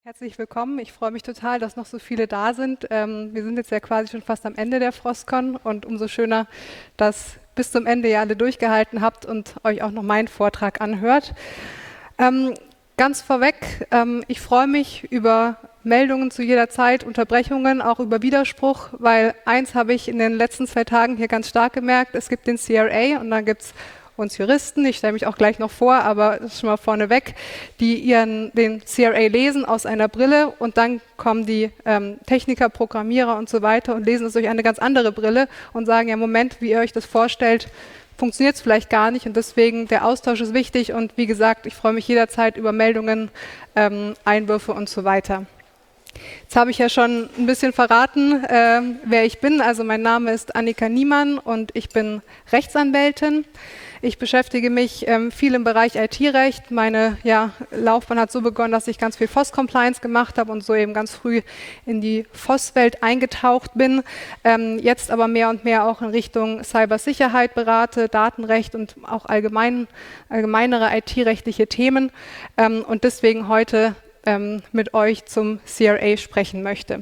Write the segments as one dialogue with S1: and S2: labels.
S1: Herzlich willkommen. Ich freue mich total, dass noch so viele da sind. Wir sind jetzt ja quasi schon fast am Ende der Frostcon und umso schöner, dass bis zum Ende ihr alle durchgehalten habt und euch auch noch meinen Vortrag anhört. Ganz vorweg, ich freue mich über Meldungen zu jeder Zeit, Unterbrechungen, auch über Widerspruch, weil eins habe ich in den letzten 2 Tagen hier ganz stark gemerkt, es gibt den CRA und dann gibt es uns Juristen, ich stelle mich auch gleich noch vor, aber das ist schon mal vorneweg, die den CRA lesen aus einer Brille und dann kommen die Techniker, Programmierer und so weiter und lesen es durch eine ganz andere Brille und sagen, ja Moment, wie ihr euch das vorstellt, funktioniert es vielleicht gar nicht und deswegen der Austausch ist wichtig und wie gesagt, ich freue mich jederzeit über Meldungen, Einwürfe und so weiter. Jetzt habe ich ja schon ein bisschen verraten, wer ich bin. Also mein Name ist Annika Niemann und ich bin Rechtsanwältin. Ich beschäftige mich viel im Bereich IT-Recht. Meine Laufbahn hat so begonnen, dass ich ganz viel FOS-Compliance gemacht habe und so eben ganz früh in die FOS-Welt eingetaucht bin. Jetzt aber mehr und mehr auch in Richtung Cybersicherheit berate, Datenrecht und auch allgemeinere IT-rechtliche Themen und deswegen heute mit euch zum CRA sprechen möchte.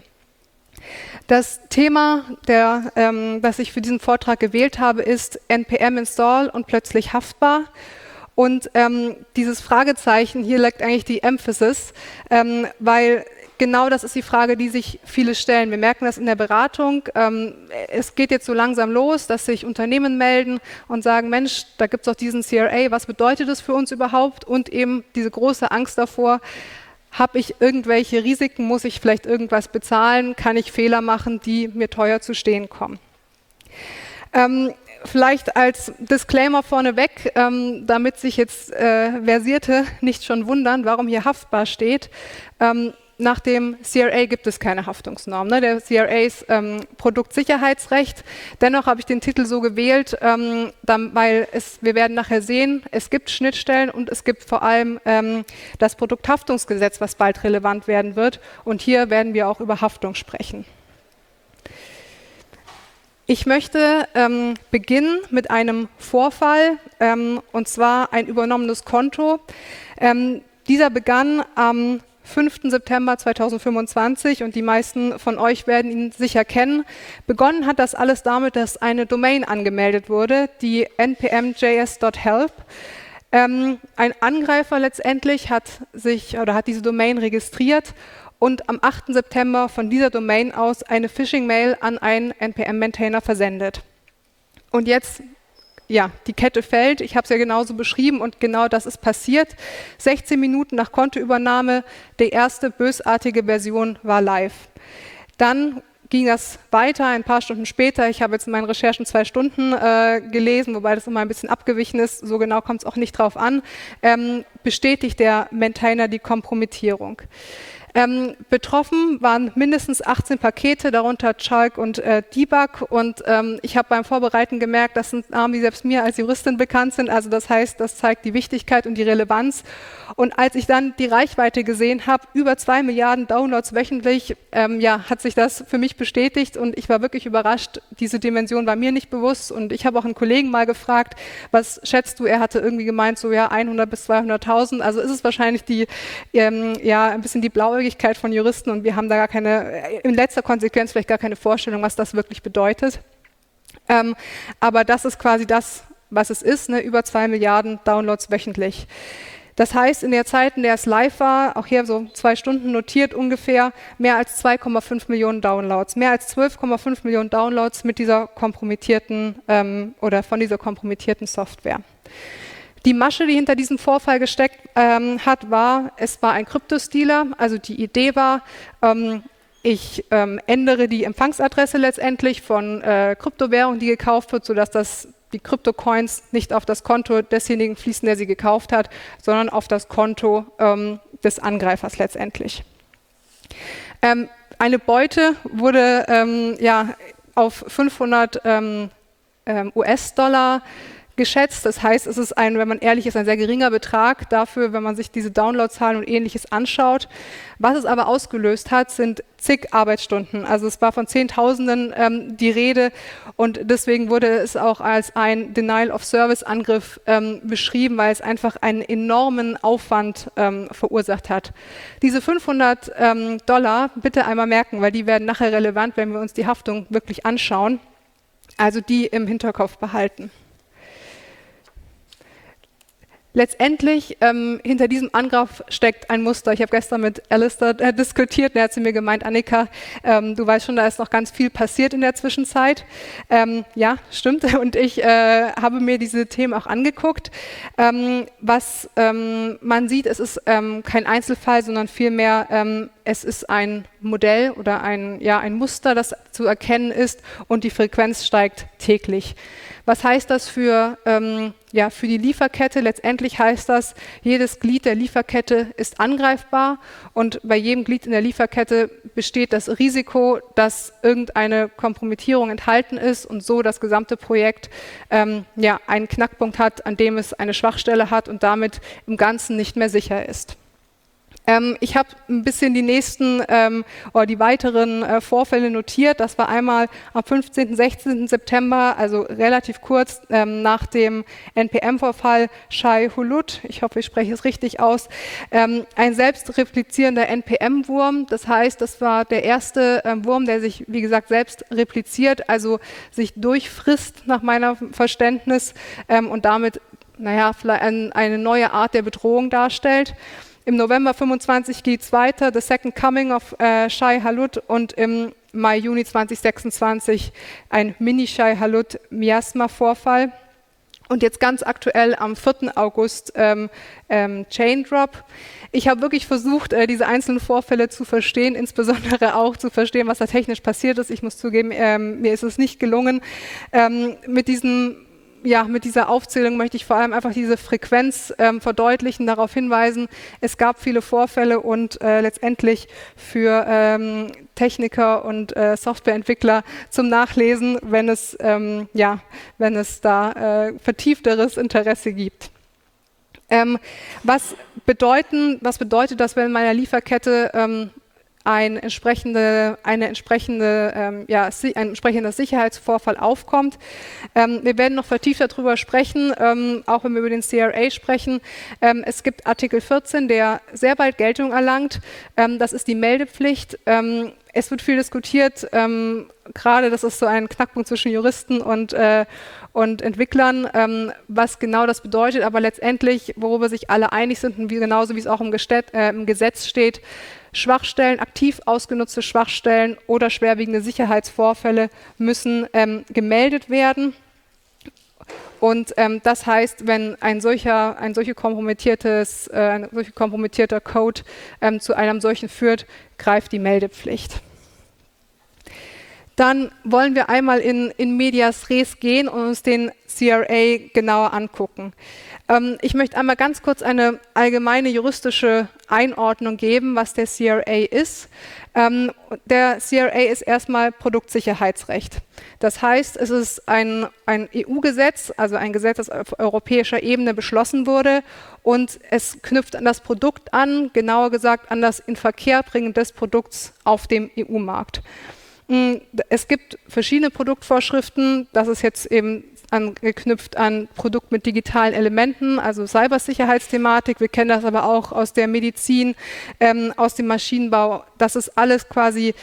S1: Das Thema, das ich für diesen Vortrag gewählt habe, ist NPM Install und plötzlich haftbar. Und dieses Fragezeichen, hier liegt eigentlich die Emphasis, weil genau das ist die Frage, die sich viele stellen. Wir merken das in der Beratung. Es geht jetzt so langsam los, dass sich Unternehmen melden und sagen, Mensch, da gibt es auch diesen CRA, was bedeutet das für uns überhaupt? Und eben diese große Angst davor, habe ich irgendwelche Risiken, muss ich vielleicht irgendwas bezahlen, kann ich Fehler machen, die mir teuer zu stehen kommen. Vielleicht als Disclaimer vorneweg, damit sich jetzt Versierte nicht schon wundern, warum hier haftbar steht. Nach dem CRA gibt es keine Haftungsnorm. Ne? Der CRA ist Produktsicherheitsrecht. Dennoch habe ich den Titel so gewählt, weil wir werden nachher sehen, es gibt Schnittstellen und es gibt vor allem das Produkthaftungsgesetz, was bald relevant werden wird. Und hier werden wir auch über Haftung sprechen. Ich möchte beginnen mit einem Vorfall, und zwar ein übernommenes Konto. Dieser begann am 5. September 2025 und die meisten von euch werden ihn sicher kennen. Begonnen hat das alles damit, dass eine Domain angemeldet wurde, die npmjs.help. Ein Angreifer letztendlich hat diese Domain registriert und am 8. September von dieser Domain aus eine Phishing-Mail an einen NPM-Maintainer versendet. Und jetzt die Kette fällt, ich habe es ja genauso beschrieben und genau das ist passiert. 16 Minuten nach Kontoübernahme, die erste bösartige Version war live. Dann ging das weiter, ein paar Stunden später, ich habe jetzt in meinen Recherchen 2 Stunden gelesen, wobei das immer ein bisschen abgewichen ist, so genau kommt es auch nicht drauf an, bestätigt der Maintainer die Kompromittierung. Betroffen waren mindestens 18 Pakete, darunter Chalk und Debug und ich habe beim Vorbereiten gemerkt, das sind Namen, die selbst mir als Juristin bekannt sind, also das heißt, das zeigt die Wichtigkeit und die Relevanz und als ich dann die Reichweite gesehen habe, über 2 Milliarden Downloads wöchentlich, hat sich das für mich bestätigt und ich war wirklich überrascht, diese Dimension war mir nicht bewusst und ich habe auch einen Kollegen mal gefragt, was schätzt du, er hatte irgendwie gemeint, so 100 bis 200.000, also ist es wahrscheinlich ein bisschen die Blaue von Juristen und wir haben da in letzter Konsequenz vielleicht gar keine Vorstellung, was das wirklich bedeutet. Aber das ist quasi das, was es ist, ne? Über 2 Milliarden Downloads wöchentlich. Das heißt, in der Zeit, in der es live war, auch hier so 2 Stunden notiert ungefähr, mehr als 2,5 Millionen Downloads, mehr als 12,5 Millionen Downloads mit dieser kompromittierten von dieser kompromittierten Software. Die Masche, die hinter diesem Vorfall gesteckt es war ein Kryptostealer. Also die Idee war, ich ändere die Empfangsadresse letztendlich von Kryptowährung, die gekauft wird, sodass die Kryptocoins nicht auf das Konto desjenigen fließen, der sie gekauft hat, sondern auf das Konto des Angreifers letztendlich. Eine Beute wurde auf 500 US-Dollar geschätzt. Das heißt, es ist wenn man ehrlich ist, ein sehr geringer Betrag dafür, wenn man sich diese Downloadzahlen und Ähnliches anschaut. Was es aber ausgelöst hat, sind zig Arbeitsstunden. Also es war von Zehntausenden die Rede und deswegen wurde es auch als ein Denial-of-Service-Angriff beschrieben, weil es einfach einen enormen Aufwand verursacht hat. Diese $500 bitte einmal merken, weil die werden nachher relevant, wenn wir uns die Haftung wirklich anschauen. Also die im Hinterkopf behalten. Letztendlich, hinter diesem Angriff steckt ein Muster. Ich habe gestern mit Alistair diskutiert und er hat zu mir gemeint, Annika, du weißt schon, da ist noch ganz viel passiert in der Zwischenzeit. Ja, stimmt. Und ich habe mir diese Themen auch angeguckt. Was man sieht, es ist kein Einzelfall, sondern vielmehr es ist ein Modell oder ein Muster, das zu erkennen ist und die Frequenz steigt täglich. Was heißt das für die Lieferkette? Letztendlich heißt das, jedes Glied der Lieferkette ist angreifbar und bei jedem Glied in der Lieferkette besteht das Risiko, dass irgendeine Kompromittierung enthalten ist und so das gesamte Projekt einen Knackpunkt hat, an dem es eine Schwachstelle hat und damit im Ganzen nicht mehr sicher ist. Ich habe ein bisschen die nächsten oder die weiteren Vorfälle notiert. Das war einmal am 15. 16. September, also relativ kurz nach dem NPM-Vorfall Shai-Hulud, ich hoffe, ich spreche es richtig aus, ein selbstreplizierender NPM-Wurm. Das heißt, das war der erste Wurm, der sich, wie gesagt, selbst repliziert, also sich durchfrisst nach meinem Verständnis und damit vielleicht eine neue Art der Bedrohung darstellt. Im November 25 geht es weiter, The Second Coming of Shai-Hulud und im Mai, Juni 2026 ein Mini-Shai-Hulud-Miasma-Vorfall. Und jetzt ganz aktuell am 4. August Chain Drop. Ich habe wirklich versucht, diese einzelnen Vorfälle zu verstehen, insbesondere auch zu verstehen, was da technisch passiert ist. Ich muss zugeben, mir ist es nicht gelungen. Mit dieser Aufzählung möchte ich vor allem einfach diese Frequenz verdeutlichen, darauf hinweisen, es gab viele Vorfälle und letztendlich für Techniker und Softwareentwickler zum Nachlesen, wenn es da vertiefteres Interesse gibt. Was bedeutet das, wenn in meiner Lieferkette ein entsprechender Sicherheitsvorfall aufkommt? Wir werden noch vertieft darüber sprechen, auch wenn wir über den CRA sprechen. Es gibt Artikel 14, der sehr bald Geltung erlangt. Das ist die Meldepflicht. Es wird viel diskutiert, gerade das ist so ein Knackpunkt zwischen Juristen und Entwicklern, was genau das bedeutet, aber letztendlich, worüber sich alle einig sind und genauso wie es auch im Gesetz steht, Schwachstellen, aktiv ausgenutzte Schwachstellen oder schwerwiegende Sicherheitsvorfälle müssen gemeldet werden. Und das heißt, wenn ein solcher kompromittierter Code zu einem solchen führt, greift die Meldepflicht. Dann wollen wir einmal in medias res gehen und uns den CRA genauer angucken. Ich möchte einmal ganz kurz eine allgemeine juristische Einordnung geben, was der CRA ist. Der CRA ist erstmal Produktsicherheitsrecht. Das heißt, es ist ein EU-Gesetz, also ein Gesetz, das auf europäischer Ebene beschlossen wurde und es knüpft an das Produkt an, genauer gesagt an das Inverkehrbringen des Produkts auf dem EU-Markt. Es gibt verschiedene Produktvorschriften, das ist jetzt eben angeknüpft an Produkt mit digitalen Elementen, also Cybersicherheitsthematik. Wir kennen das aber auch aus der Medizin, aus dem Maschinenbau. Das ist alles quasi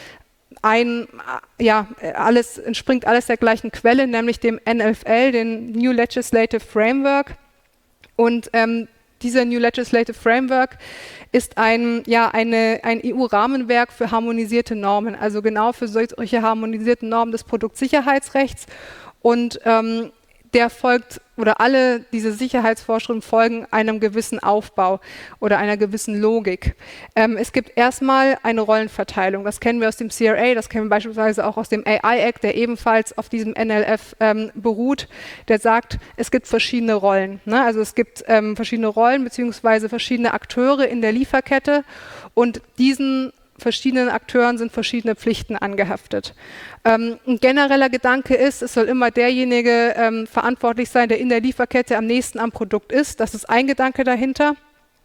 S1: entspringt alles der gleichen Quelle, nämlich dem NLFL, den New Legislative Framework. Und dieser New Legislative Framework ist ein EU-Rahmenwerk für harmonisierte Normen, also genau für solche harmonisierten Normen des Produktsicherheitsrechts. Und der folgt, oder alle diese Sicherheitsvorschriften folgen einem gewissen Aufbau oder einer gewissen Logik. Es gibt erstmal eine Rollenverteilung, das kennen wir aus dem CRA, das kennen wir beispielsweise auch aus dem AI Act, der ebenfalls auf diesem NLF beruht, der sagt, es gibt verschiedene Rollen. Ne? Also es gibt verschiedene Rollen bzw. verschiedene Akteure in der Lieferkette und diesen verschiedenen Akteuren sind verschiedene Pflichten angehaftet. Ein genereller Gedanke ist, es soll immer derjenige verantwortlich sein, der in der Lieferkette am nächsten am Produkt ist. Das ist ein Gedanke dahinter.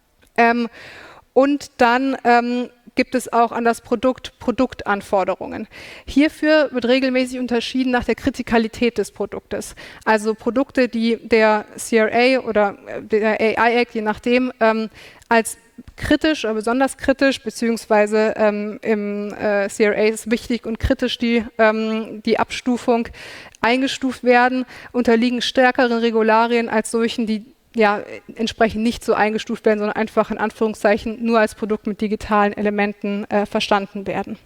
S1: Und dann gibt es auch an das Produkt Produktanforderungen. Hierfür wird regelmäßig unterschieden nach der Kritikalität des Produktes. Also Produkte, die der CRA oder der AI Act, je nachdem, als kritisch oder besonders kritisch, beziehungsweise im CRA ist wichtig und kritisch die Abstufung eingestuft werden, unterliegen stärkeren Regularien als solchen, die ja entsprechend nicht so eingestuft werden, sondern einfach in Anführungszeichen nur als Produkt mit digitalen Elementen verstanden werden.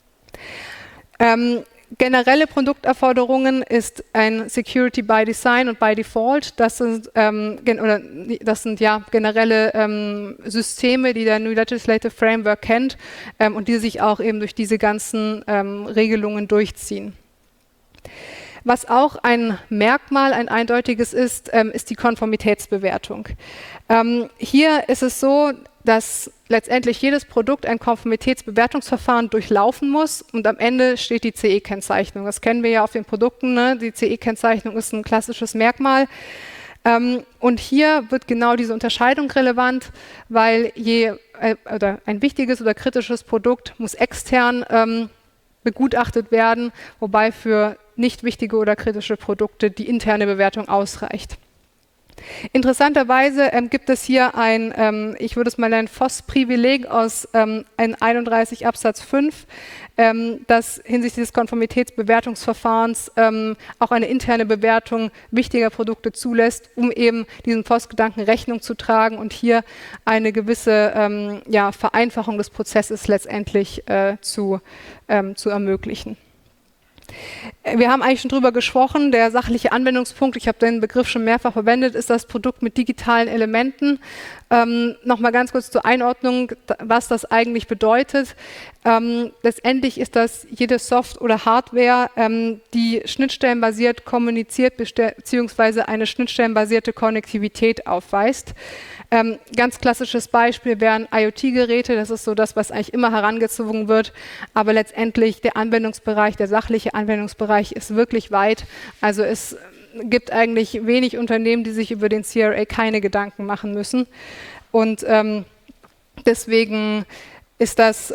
S1: Generelle Produktanforderungen ist ein Security by Design und by Default. Das sind ja generelle Systeme, die der New Legislative Framework kennt und die sich auch eben durch diese ganzen Regelungen durchziehen. Was auch ein Merkmal, ein eindeutiges ist, ist die Konformitätsbewertung. Hier ist es so, dass letztendlich jedes Produkt ein Konformitätsbewertungsverfahren durchlaufen muss und am Ende steht die CE-Kennzeichnung. Das kennen wir ja auf den Produkten, ne? Die CE-Kennzeichnung ist ein klassisches Merkmal. Und hier wird genau diese Unterscheidung relevant, weil ein wichtiges oder kritisches Produkt muss extern begutachtet werden, wobei für nicht wichtige oder kritische Produkte die interne Bewertung ausreicht. Interessanterweise gibt es hier ein, ich würde es mal nennen, FOSS-Privileg aus 31 Absatz 5, das hinsichtlich des Konformitätsbewertungsverfahrens auch eine interne Bewertung wichtiger Produkte zulässt, um eben diesem FOSS-Gedanken Rechnung zu tragen und hier eine gewisse Vereinfachung des Prozesses letztendlich zu ermöglichen. Wir haben eigentlich schon drüber gesprochen, der sachliche Anwendungspunkt, ich habe den Begriff schon mehrfach verwendet, ist das Produkt mit digitalen Elementen. Nochmal ganz kurz zur Einordnung, was das eigentlich bedeutet. Letztendlich ist das jede Software oder Hardware, die schnittstellenbasiert kommuniziert bzw. eine schnittstellenbasierte Konnektivität aufweist. Ganz klassisches Beispiel wären IoT-Geräte, das ist so das, was eigentlich immer herangezogen wird, aber letztendlich der Anwendungsbereich, der sachliche Anwendungsbereich ist wirklich weit. Also es gibt eigentlich wenig Unternehmen, die sich über den CRA keine Gedanken machen müssen und deswegen ist das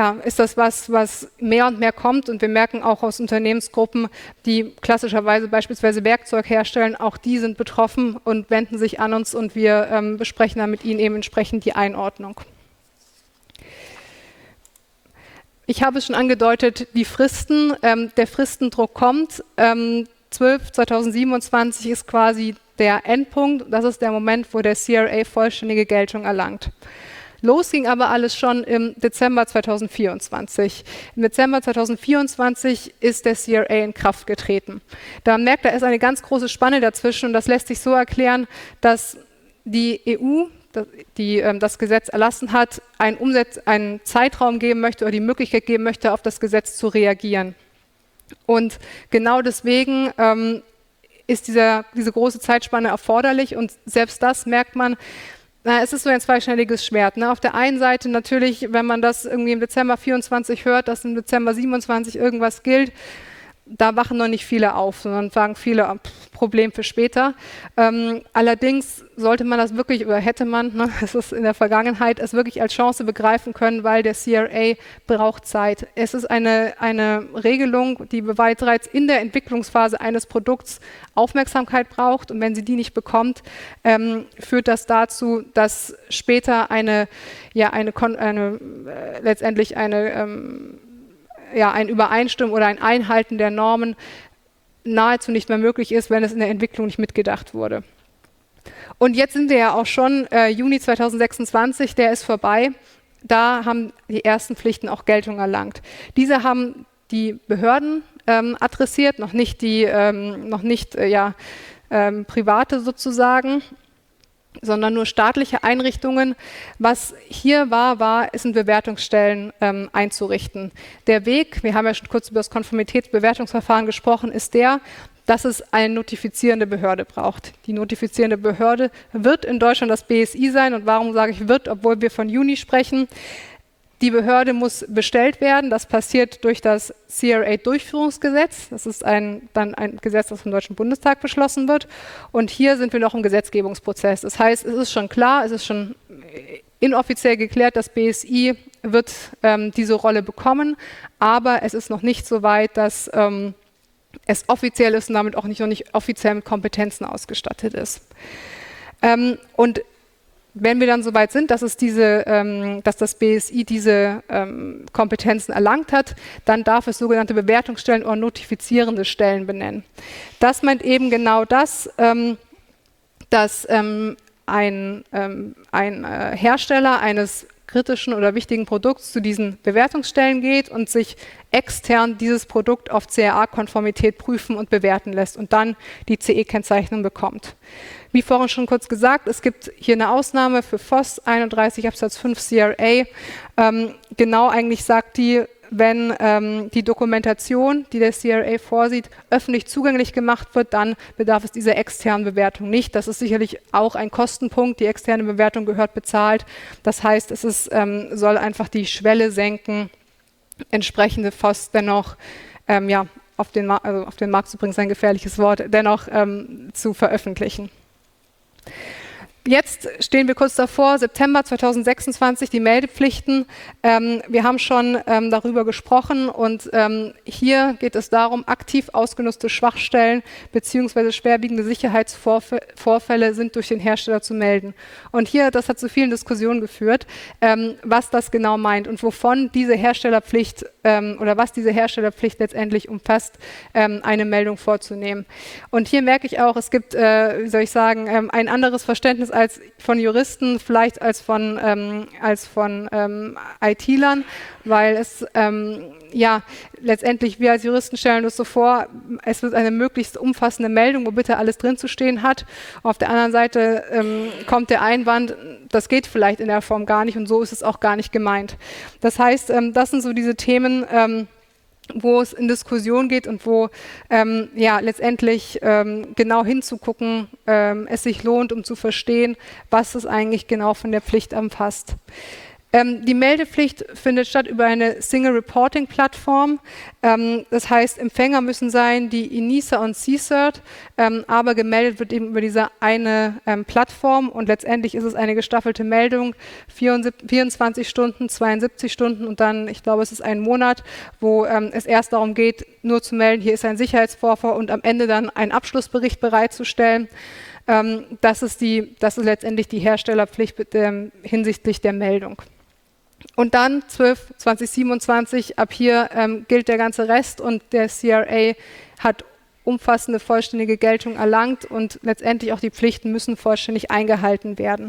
S1: was mehr und mehr kommt und wir merken auch aus Unternehmensgruppen, die klassischerweise beispielsweise Werkzeug herstellen, auch die sind betroffen und wenden sich an uns und wir besprechen dann mit ihnen eben entsprechend die Einordnung. Ich habe es schon angedeutet, die Fristen, der Fristendruck kommt. 2027 ist quasi der Endpunkt, das ist der Moment, wo der CRA vollständige Geltung erlangt. Los ging aber alles schon im Dezember 2024. Im Dezember 2024 ist der CRA in Kraft getreten. Da merkt, da ist eine ganz große Spanne dazwischen und das lässt sich so erklären, dass die EU, die das Gesetz erlassen hat, einen Zeitraum geben möchte oder die Möglichkeit geben möchte, auf das Gesetz zu reagieren. Und genau deswegen ist diese große Zeitspanne erforderlich und selbst das merkt man. Es ist so ein zweischneidiges Schwert. Ne? Auf der einen Seite natürlich, wenn man das irgendwie im Dezember 24 hört, dass im Dezember 27 irgendwas gilt, da wachen noch nicht viele auf, sondern sagen viele, Problem für später. Allerdings sollte man das wirklich, oder hätte man, ne, es ist in der Vergangenheit, es wirklich als Chance begreifen können, weil der CRA braucht Zeit. Es ist eine Regelung, die bereits in der Entwicklungsphase eines Produkts Aufmerksamkeit braucht und wenn sie die nicht bekommt, führt das dazu, dass später letztendlich ein Übereinstimmen oder ein Einhalten der Normen nahezu nicht mehr möglich ist, wenn es in der Entwicklung nicht mitgedacht wurde. Und jetzt sind wir ja auch schon Juni 2026, der ist vorbei. Da haben die ersten Pflichten auch Geltung erlangt. Diese haben die Behörden adressiert, noch nicht Private sozusagen, sondern nur staatliche Einrichtungen. Was hier war, ist in Bewertungsstellen einzurichten. Der Weg, wir haben ja schon kurz über das Konformitätsbewertungsverfahren gesprochen, ist der, dass es eine notifizierende Behörde braucht. Die notifizierende Behörde wird in Deutschland das BSI sein. Und warum sage ich wird, obwohl wir von Juni sprechen? Die Behörde muss bestellt werden. Das passiert durch das CRA-Durchführungsgesetz. Das ist dann ein Gesetz, das vom Deutschen Bundestag beschlossen wird. Und hier sind wir noch im Gesetzgebungsprozess. Das heißt, es ist schon klar, es ist schon inoffiziell geklärt, das BSI wird diese Rolle bekommen, aber es ist noch nicht so weit, dass es offiziell ist und damit auch noch nicht offiziell mit Kompetenzen ausgestattet ist. Und wenn wir dann soweit sind, dass das BSI diese Kompetenzen erlangt hat, dann darf es sogenannte Bewertungsstellen oder notifizierende Stellen benennen. Das meint eben genau das, dass ein Hersteller eines kritischen oder wichtigen Produkts zu diesen Bewertungsstellen geht und sich extern dieses Produkt auf CAA-Konformität prüfen und bewerten lässt und dann die CE-Kennzeichnung bekommt. Wie vorhin schon kurz gesagt, es gibt hier eine Ausnahme für FOS 31 Absatz 5 CRA. Genau eigentlich sagt die, wenn die Dokumentation, die der CRA vorsieht, öffentlich zugänglich gemacht wird, dann bedarf es dieser externen Bewertung nicht. Das ist sicherlich auch ein Kostenpunkt. Die externe Bewertung gehört bezahlt. Das heißt, es ist, soll einfach die Schwelle senken, entsprechende FOS dennoch auf den Markt zu bringen, ist ein gefährliches Wort, dennoch zu veröffentlichen. Jetzt stehen wir kurz davor, September 2026, die Meldepflichten. Wir haben schon darüber gesprochen und hier geht es darum, aktiv ausgenutzte Schwachstellen bzw. schwerwiegende Sicherheitsvorfälle sind durch den Hersteller zu melden. Und hier, das hat zu vielen Diskussionen geführt, was das genau meint und wovon diese Herstellerpflicht oder was diese Herstellerpflicht letztendlich umfasst, eine Meldung vorzunehmen. Und hier merke ich auch, es gibt, wie soll ich sagen, ein anderes Verständnis als von Juristen, vielleicht als von IT-Lern, weil es letztendlich wir als Juristen stellen uns so vor, es wird eine möglichst umfassende Meldung, wo bitte alles drin zu stehen hat. Auf der anderen Seite kommt der Einwand, das geht vielleicht in der Form gar nicht und so ist es auch gar nicht gemeint. Das heißt, das sind so diese Themen, wo es in Diskussion geht und wo letztendlich genau hinzugucken es sich lohnt, um zu verstehen, was es eigentlich genau von der Pflicht umfasst. Die Meldepflicht findet statt über eine Single Reporting Plattform. Das heißt, Empfänger müssen sein die INISA und CSIRT, aber gemeldet wird eben über diese eine Plattform und letztendlich ist es eine gestaffelte Meldung, 24 Stunden, 72 Stunden und dann, ich glaube, es ist ein Monat, wo es erst darum geht, nur zu melden, hier ist ein Sicherheitsvorfall und am Ende dann einen Abschlussbericht bereitzustellen. Das ist letztendlich die Herstellerpflicht hinsichtlich der Meldung. Und dann 12/2027, ab hier gilt der ganze Rest und der CRA hat umfassende, vollständige Geltung erlangt und letztendlich auch die Pflichten müssen vollständig eingehalten werden.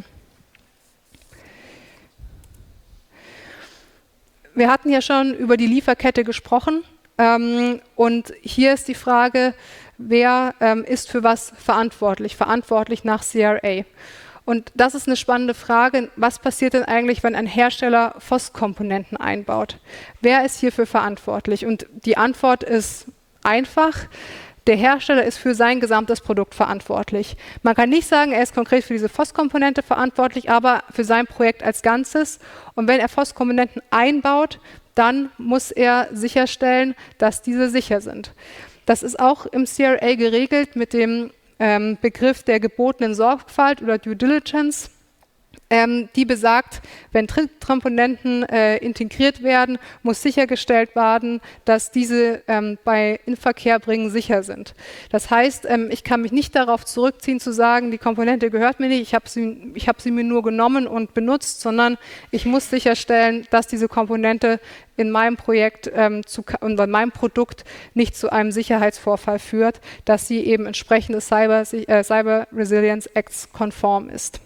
S1: Wir hatten ja schon über die Lieferkette gesprochen und hier ist die Frage, wer ist für was verantwortlich nach CRA. Und das ist eine spannende Frage. Was passiert denn eigentlich, wenn ein Hersteller FOS-Komponenten einbaut? Wer ist hierfür verantwortlich? Und die Antwort ist einfach. Der Hersteller ist für sein gesamtes Produkt verantwortlich. Man kann nicht sagen, er ist konkret für diese FOS-Komponente verantwortlich, aber für sein Projekt als Ganzes. Und wenn er FOS-Komponenten einbaut, dann muss er sicherstellen, dass diese sicher sind. Das ist auch im CRA geregelt mit dem Begriff der gebotenen Sorgfalt oder Due Diligence, die besagt, wenn Drittkomponenten integriert werden, muss sichergestellt werden, dass diese bei Inverkehrbringen sicher sind. Das heißt, ich kann mich nicht darauf zurückziehen zu sagen, die Komponente gehört mir nicht, ich habe sie mir nur genommen und benutzt, sondern ich muss sicherstellen, dass diese Komponente in meinem Projekt und bei meinem Produkt nicht zu einem Sicherheitsvorfall führt, dass sie eben entsprechend des Cyber Resilience Acts konform ist.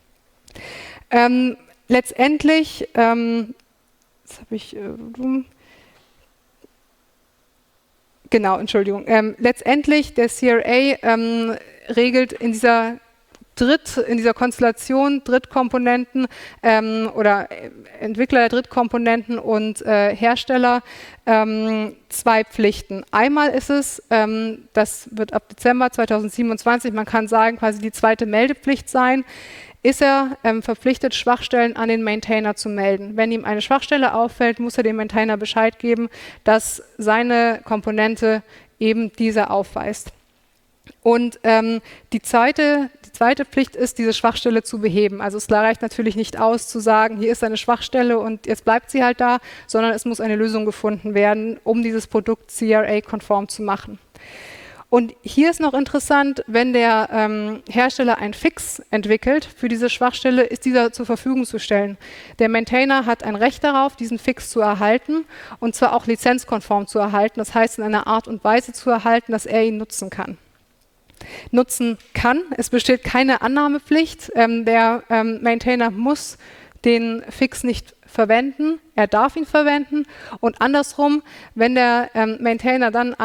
S1: Letztendlich, letztendlich der CRA regelt in dieser in dieser Konstellation Drittkomponenten oder Entwickler der Drittkomponenten und Hersteller zwei Pflichten. Einmal ist es, das wird ab Dezember 2027, man kann sagen, quasi die zweite Meldepflicht sein, ist er verpflichtet, Schwachstellen an den Maintainer zu melden. Wenn ihm eine Schwachstelle auffällt, muss er dem Maintainer Bescheid geben, dass seine Komponente eben diese aufweist. Und die zweite Pflicht ist, diese Schwachstelle zu beheben. Also es reicht natürlich nicht aus, zu sagen, hier ist eine Schwachstelle und jetzt bleibt sie halt da, sondern es muss eine Lösung gefunden werden, um dieses Produkt CRA-konform zu machen. Und hier ist noch interessant, wenn der Hersteller einen Fix entwickelt für diese Schwachstelle, ist dieser zur Verfügung zu stellen. Der Maintainer hat ein Recht darauf, diesen Fix zu erhalten und zwar auch lizenzkonform zu erhalten, das heißt in einer Art und Weise zu erhalten, dass er ihn nutzen kann. Es besteht keine Annahmepflicht. Der Maintainer muss den Fix nicht verwenden, er darf ihn verwenden und andersrum, wenn der Maintainer dann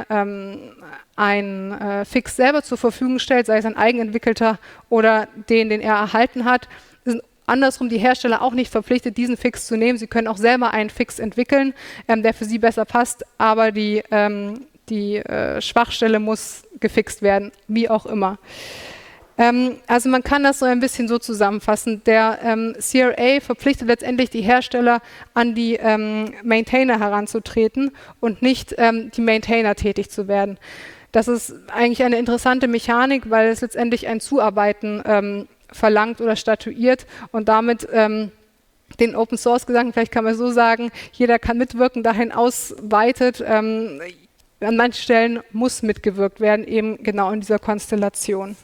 S1: einen Fix selber zur Verfügung stellt, sei es ein eigenentwickelter oder den er erhalten hat, sind andersrum die Hersteller auch nicht verpflichtet, diesen Fix zu nehmen. Sie können auch selber einen Fix entwickeln, der für sie besser passt, aber die Schwachstelle muss gefixt werden, wie auch immer. Also man kann das so ein bisschen so zusammenfassen. Der CRA verpflichtet letztendlich die Hersteller, an die Maintainer heranzutreten und nicht die Maintainer tätig zu werden. Das ist eigentlich eine interessante Mechanik, weil es letztendlich ein Zuarbeiten verlangt oder statuiert und damit den Open-Source-Gedanken, vielleicht kann man so sagen, jeder kann mitwirken, dahin ausweitet. An manchen Stellen muss mitgewirkt werden, eben genau in dieser Konstellation.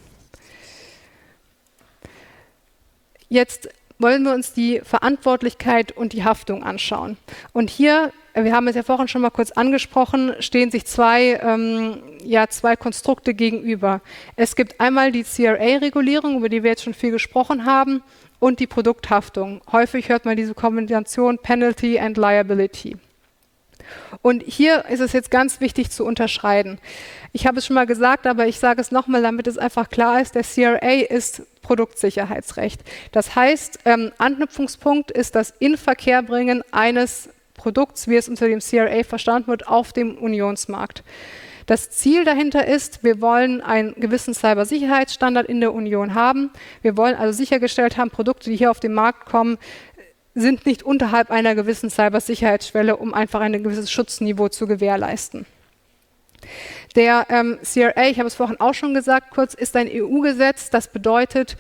S1: Jetzt wollen wir uns die Verantwortlichkeit und die Haftung anschauen. Und hier, wir haben es ja vorhin schon mal kurz angesprochen, stehen sich zwei Konstrukte gegenüber. Es gibt einmal die CRA-Regulierung, über die wir jetzt schon viel gesprochen haben, und die Produkthaftung. Häufig hört man diese Kombination Penalty and Liability. Und hier ist es jetzt ganz wichtig zu unterscheiden. Ich habe es schon mal gesagt, aber ich sage es nochmal, damit es einfach klar ist, der CRA ist Produktsicherheitsrecht. Das heißt, Anknüpfungspunkt ist das Inverkehrbringen eines Produkts, wie es unter dem CRA verstanden wird, auf dem Unionsmarkt. Das Ziel dahinter ist, wir wollen einen gewissen Cybersicherheitsstandard in der Union haben. Wir wollen also sichergestellt haben, Produkte, die hier auf den Markt kommen, sind nicht unterhalb einer gewissen Cybersicherheitsschwelle, um einfach ein gewisses Schutzniveau zu gewährleisten. Der CRA, ich habe es vorhin auch schon gesagt, kurz, ist ein EU-Gesetz. Das bedeutet,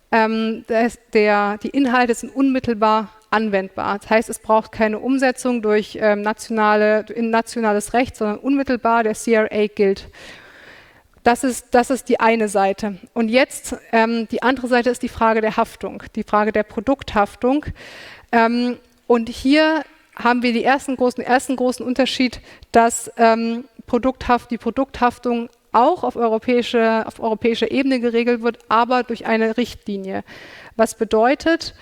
S1: die Inhalte sind unmittelbar anwendbar. Das heißt, es braucht keine Umsetzung durch nationales Recht, sondern unmittelbar der CRA gilt. Das ist die eine Seite. Und jetzt, die andere Seite ist die Frage der Haftung, die Frage der Produkthaftung. Und hier haben wir den ersten großen Unterschied, dass die Produkthaftung auch auf europäischer Ebene geregelt wird, aber durch eine Richtlinie. Was bedeutet,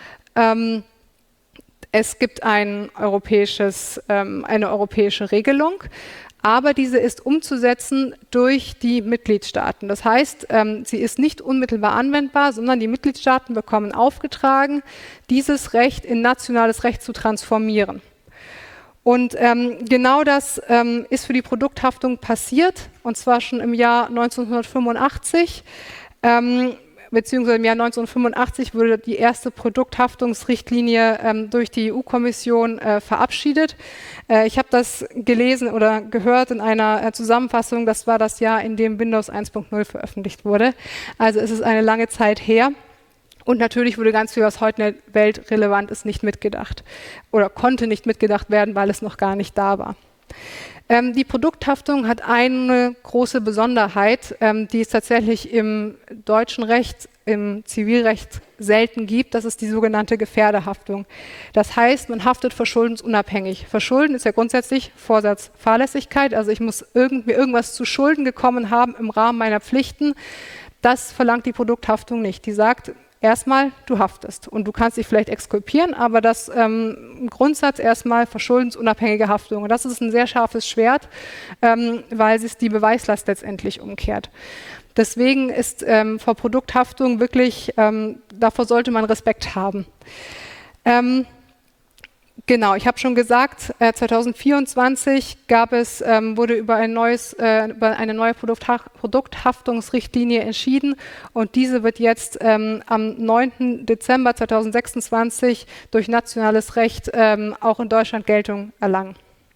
S1: es gibt eine europäische Regelung, aber diese ist umzusetzen durch die Mitgliedstaaten. Das heißt, sie ist nicht unmittelbar anwendbar, sondern die Mitgliedstaaten bekommen aufgetragen, dieses Recht in nationales Recht zu transformieren. Und genau das ist für die Produkthaftung passiert, und zwar schon im Jahr 1985. Beziehungsweise im Jahr 1985 wurde die erste Produkthaftungsrichtlinie durch die EU-Kommission verabschiedet. Ich habe das gelesen oder gehört in einer Zusammenfassung, das war das Jahr, in dem Windows 1.0 veröffentlicht wurde. Also es ist eine lange Zeit her. Und natürlich wurde ganz viel, was heute in der Welt relevant ist, nicht mitgedacht oder konnte nicht mitgedacht werden, weil es noch gar nicht da war. Die Produkthaftung hat eine große Besonderheit, die es tatsächlich im deutschen Recht, im Zivilrecht selten gibt. Das ist die sogenannte Gefährderhaftung. Das heißt, man haftet verschuldensunabhängig. Verschulden ist ja grundsätzlich Vorsatz Fahrlässigkeit. Also ich muss mir irgendwas zu Schulden gekommen haben im Rahmen meiner Pflichten. Das verlangt die Produkthaftung nicht. Die sagt, erstmal, du haftest und du kannst dich vielleicht exkulpieren, aber das im Grundsatz erstmal verschuldensunabhängige Haftung. Und das ist ein sehr scharfes Schwert, weil es die Beweislast letztendlich umkehrt. Deswegen ist vor Produkthaftung wirklich, davor sollte man Respekt haben. Genau, ich habe schon gesagt, 2024 wurde über über eine neue Produkthaftungsrichtlinie entschieden und diese wird jetzt am 9. Dezember 2026 durch nationales Recht auch in Deutschland Geltung erlangen.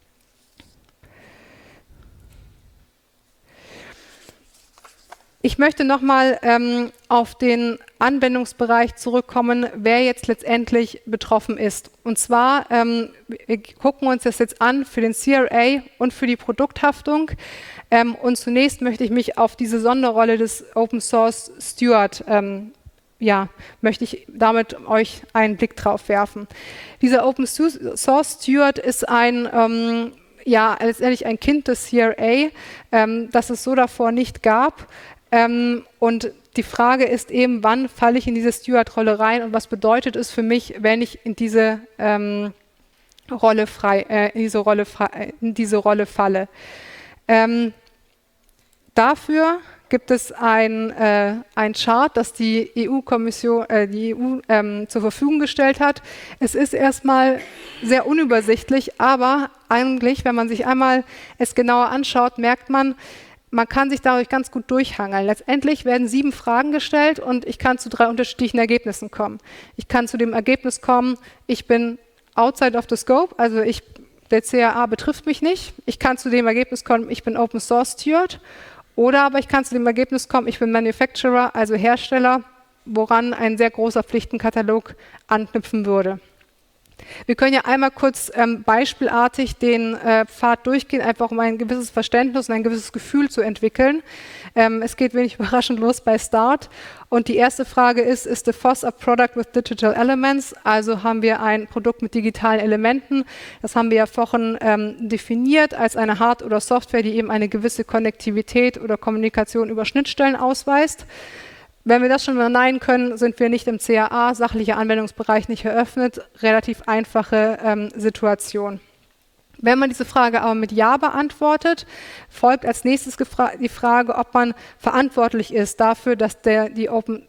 S1: Ich möchte nochmal auf den Anwendungsbereich zurückkommen, wer jetzt letztendlich betroffen ist. Und zwar wir gucken uns das jetzt an für den CRA und für die Produkthaftung. Und zunächst möchte ich mich auf diese Sonderrolle des Open Source Steward möchte ich damit euch einen Blick drauf werfen. Dieser Open Source Steward ist letztendlich ein Kind des CRA, das es so davor nicht gab. Und die Frage ist eben, wann falle ich in diese Steward-Rolle rein und was bedeutet es für mich, wenn ich in diese Rolle falle. Dafür gibt es ein Chart, das die EU-Kommission, zur Verfügung gestellt hat. Es ist erstmal sehr unübersichtlich, aber eigentlich, wenn man sich einmal es genauer anschaut, merkt man kann sich dadurch ganz gut durchhangeln. Letztendlich werden 7 Fragen gestellt und ich kann zu 3 unterschiedlichen Ergebnissen kommen. Ich kann zu dem Ergebnis kommen, ich bin outside of the scope, also der CAA betrifft mich nicht. Ich kann zu dem Ergebnis kommen, ich bin Open Source Steward. Oder aber ich kann zu dem Ergebnis kommen, ich bin Manufacturer, also Hersteller, woran ein sehr großer Pflichtenkatalog anknüpfen würde. Wir können ja einmal kurz beispielartig den Pfad durchgehen, einfach um ein gewisses Verständnis und ein gewisses Gefühl zu entwickeln. Es geht wenig überraschend los bei Start. Und die erste Frage ist the FOSS a product with digital elements? Also haben wir ein Produkt mit digitalen Elementen. Das haben wir ja vorhin definiert als eine Hard- oder Software, die eben eine gewisse Konnektivität oder Kommunikation über Schnittstellen ausweist. Wenn wir das schon verneinen können, sind wir nicht im CAA, sachlicher Anwendungsbereich nicht eröffnet, relativ einfache Situation. Wenn man diese Frage aber mit Ja beantwortet, folgt als nächstes die Frage, ob man verantwortlich ist dafür, dass die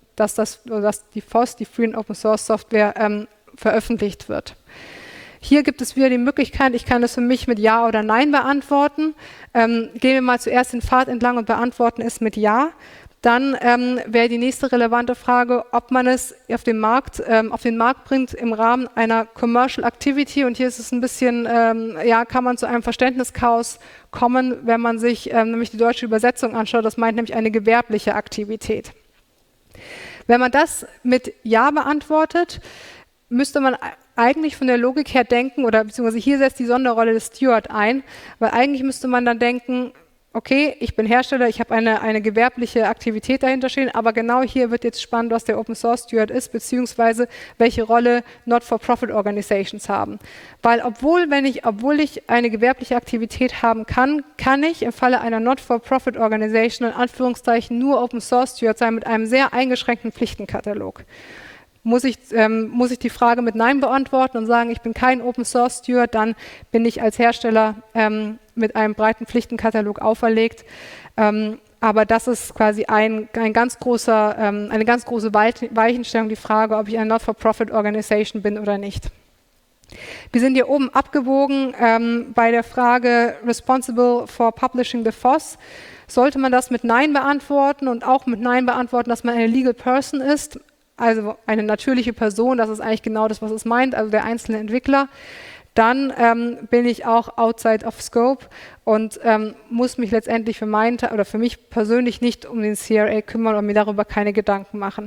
S1: FOSS, die Free and Open Source Software, veröffentlicht wird. Hier gibt es wieder die Möglichkeit, ich kann das für mich mit Ja oder Nein beantworten. Gehen wir mal zuerst den Pfad entlang und beantworten es mit Ja. Dann wäre die nächste relevante Frage, ob man es auf den Markt bringt im Rahmen einer Commercial Activity. Und hier ist es ein bisschen, kann man zu einem Verständnischaos kommen, wenn man sich nämlich die deutsche Übersetzung anschaut. Das meint nämlich eine gewerbliche Aktivität. Wenn man das mit Ja beantwortet, müsste man eigentlich von der Logik her denken, oder beziehungsweise hier setzt die Sonderrolle des Steward ein, weil eigentlich müsste man dann denken, okay, ich bin Hersteller, ich habe eine gewerbliche Aktivität dahinter stehen, aber genau hier wird jetzt spannend, was der Open Source Steward ist, beziehungsweise welche Rolle Not-for-Profit Organizations haben. Weil obwohl ich eine gewerbliche Aktivität haben kann, kann ich im Falle einer Not-for-Profit Organization in Anführungszeichen nur Open Source Steward sein mit einem sehr eingeschränkten Pflichtenkatalog. Muss ich die Frage mit Nein beantworten und sagen, ich bin kein Open Source Steward, dann bin ich als Hersteller mit einem breiten Pflichtenkatalog auferlegt. Aber das ist quasi eine ganz große Weichenstellung, die Frage, ob ich eine Not-for-Profit Organization bin oder nicht. Wir sind hier oben abgewogen bei der Frage Responsible for Publishing the FOSS. Sollte man das mit Nein beantworten und auch mit Nein beantworten, dass man eine Legal Person ist, also eine natürliche Person, das ist eigentlich genau das, was es meint, also der einzelne Entwickler, dann bin ich auch outside of scope und muss mich letztendlich für mich persönlich nicht um den CRA kümmern und mir darüber keine Gedanken machen.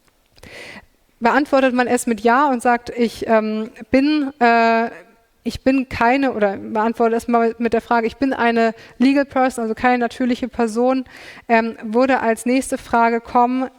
S1: Beantwortet man es mit Ja und sagt, ich bin keine, oder beantworte es mal mit der Frage, ich bin eine Legal Person, also keine natürliche Person, würde als nächste Frage kommen,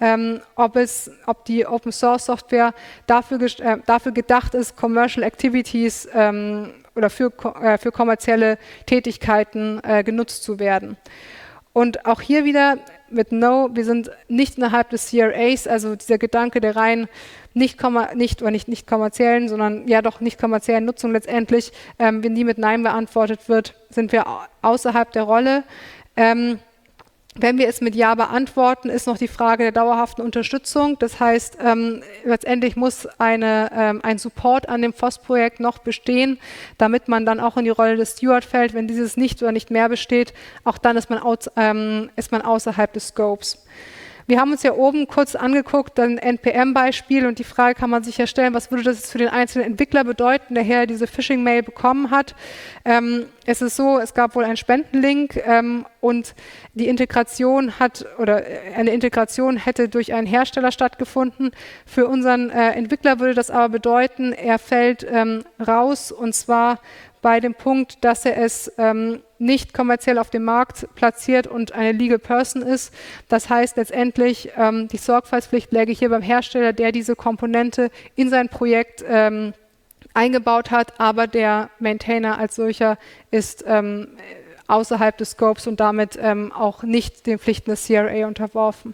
S1: ob die Open Source Software dafür gedacht ist, Commercial Activities oder für kommerzielle Tätigkeiten genutzt zu werden. Und auch hier wieder mit No, wir sind nicht innerhalb des CRAs, also dieser Gedanke der rein nicht kommerziellen, sondern ja doch nicht kommerziellen Nutzung letztendlich, wenn die mit Nein beantwortet wird, sind wir außerhalb der Rolle. Wenn wir es mit Ja beantworten, ist noch die Frage der dauerhaften Unterstützung. Das heißt, letztendlich muss ein Support an dem FOSS-Projekt noch bestehen, damit man dann auch in die Rolle des Steward fällt. Wenn dieses nicht oder nicht mehr besteht, auch dann ist man außerhalb des Scopes. Wir haben uns ja oben kurz angeguckt, ein NPM-Beispiel, und die Frage kann man sich ja stellen, was würde das jetzt für den einzelnen Entwickler bedeuten, der hier diese Phishing-Mail bekommen hat. Es ist so, es gab wohl einen Spendenlink und die Integration eine Integration hätte durch einen Hersteller stattgefunden. Für unseren Entwickler würde das aber bedeuten, er fällt raus, und zwar bei dem Punkt, dass er es nicht kommerziell auf dem Markt platziert und eine Legal Person ist. Das heißt letztendlich, die Sorgfaltspflicht läge hier beim Hersteller, der diese Komponente in sein Projekt eingebaut hat, aber der Maintainer als solcher ist außerhalb des Scopes und damit auch nicht den Pflichten des CRA unterworfen.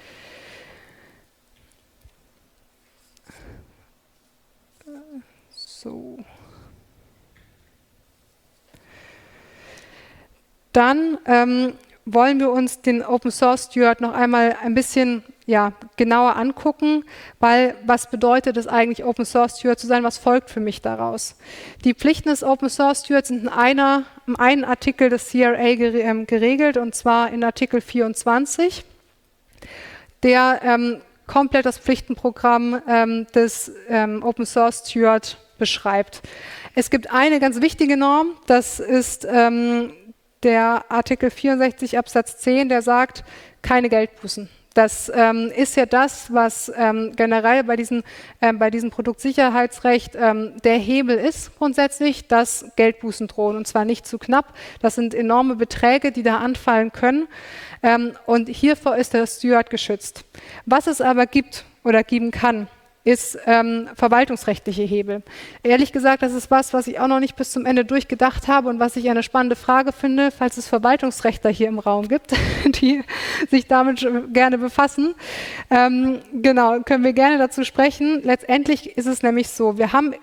S1: So. Dann wollen wir uns den Open Source Steward noch einmal ein bisschen genauer angucken, weil was bedeutet es eigentlich, Open Source Steward zu sein, was folgt für mich daraus? Die Pflichten des Open Source Stewards sind in einem Artikel des CRA geregelt, und zwar in Artikel 24, der komplett das Pflichtenprogramm des Open Source Steward beschreibt. Es gibt eine ganz wichtige Norm, das ist der Artikel 64 Absatz 10, der sagt, keine Geldbußen. Das ist ja das, was generell bei diesem Produktsicherheitsrecht der Hebel ist grundsätzlich, dass Geldbußen drohen, und zwar nicht zu knapp. Das sind enorme Beträge, die da anfallen können, und hiervor ist der Steward geschützt. Was es aber gibt oder geben kann, ist verwaltungsrechtliche Hebel. Ehrlich gesagt, das ist was ich auch noch nicht bis zum Ende durchgedacht habe und was ich eine spannende Frage finde, falls es Verwaltungsrechtler hier im Raum gibt, die sich damit gerne befassen. Genau, können wir gerne dazu sprechen. Letztendlich ist es nämlich so, wir haben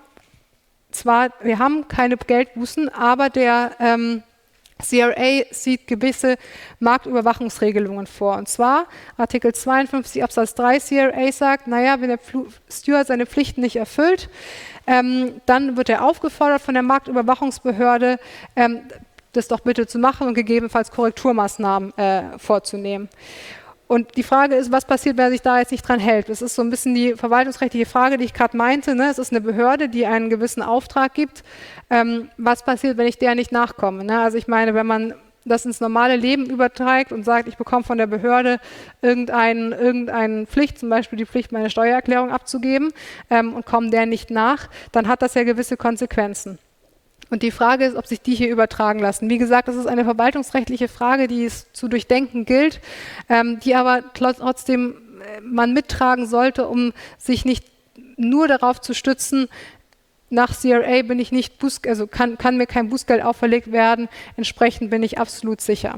S1: keine Geldbußen, aber der CRA sieht gewisse Marktüberwachungsregelungen vor. Und zwar Artikel 52 Absatz 3 CRA sagt, naja, wenn der Steward seine Pflichten nicht erfüllt, dann wird er aufgefordert von der Marktüberwachungsbehörde, das doch bitte zu machen und gegebenenfalls Korrekturmaßnahmen vorzunehmen. Und die Frage ist, was passiert, wenn er sich da jetzt nicht dran hält? Das ist so ein bisschen die verwaltungsrechtliche Frage, die ich gerade meinte. Ne? Es ist eine Behörde, die einen gewissen Auftrag gibt. Was passiert, wenn ich der nicht nachkomme? Ne? Also ich meine, wenn man das ins normale Leben überträgt und sagt, ich bekomme von der Behörde irgendeine Pflicht, zum Beispiel die Pflicht, meine Steuererklärung abzugeben, und komme der nicht nach, dann hat das ja gewisse Konsequenzen. Und die Frage ist, ob sich die hier übertragen lassen. Wie gesagt, das ist eine verwaltungsrechtliche Frage, die es zu durchdenken gilt, die aber trotzdem man mittragen sollte, um sich nicht nur darauf zu stützen, nach CRA bin ich nicht kann mir kein Bußgeld auferlegt werden, entsprechend bin ich absolut sicher.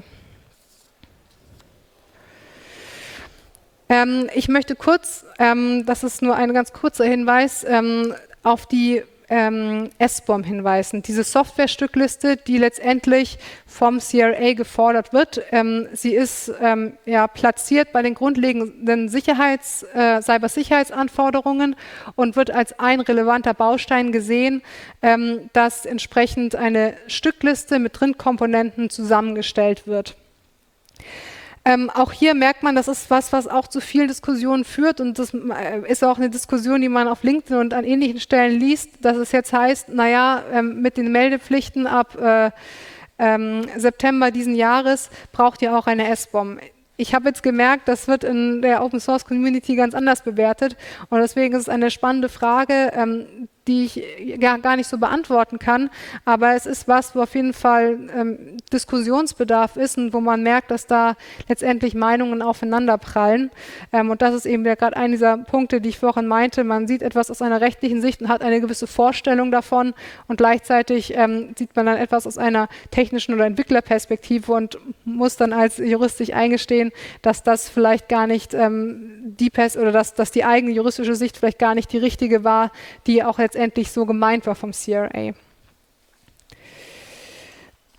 S1: Ich möchte kurz, das ist nur ein ganz kurzer Hinweis, auf die SBOM hinweisen. Diese Softwarestückliste, die letztendlich vom CRA gefordert wird, sie ist platziert bei den grundlegenden Cybersicherheitsanforderungen und wird als ein relevanter Baustein gesehen, dass entsprechend eine Stückliste mit Drin-Komponenten zusammengestellt wird. Auch hier merkt man, das ist was auch zu vielen Diskussionen führt, und das ist auch eine Diskussion, die man auf LinkedIn und an ähnlichen Stellen liest, dass es jetzt heißt, naja, mit den Meldepflichten ab September diesen Jahres braucht ihr auch eine SBOM. Ich habe jetzt gemerkt, das wird in der Open Source Community ganz anders bewertet, und deswegen ist es eine spannende Frage, die ich gar nicht so beantworten kann, aber es ist was, wo auf jeden Fall Diskussionsbedarf ist und wo man merkt, dass da letztendlich Meinungen aufeinanderprallen, und das ist eben gerade einer dieser Punkte, die ich vorhin meinte, man sieht etwas aus einer rechtlichen Sicht und hat eine gewisse Vorstellung davon, und gleichzeitig sieht man dann etwas aus einer technischen oder Entwicklerperspektive und muss dann als Jurist sich eingestehen, dass das vielleicht gar nicht dass die eigene juristische Sicht vielleicht gar nicht die richtige war, die auch letztendlich so gemeint war vom CRA.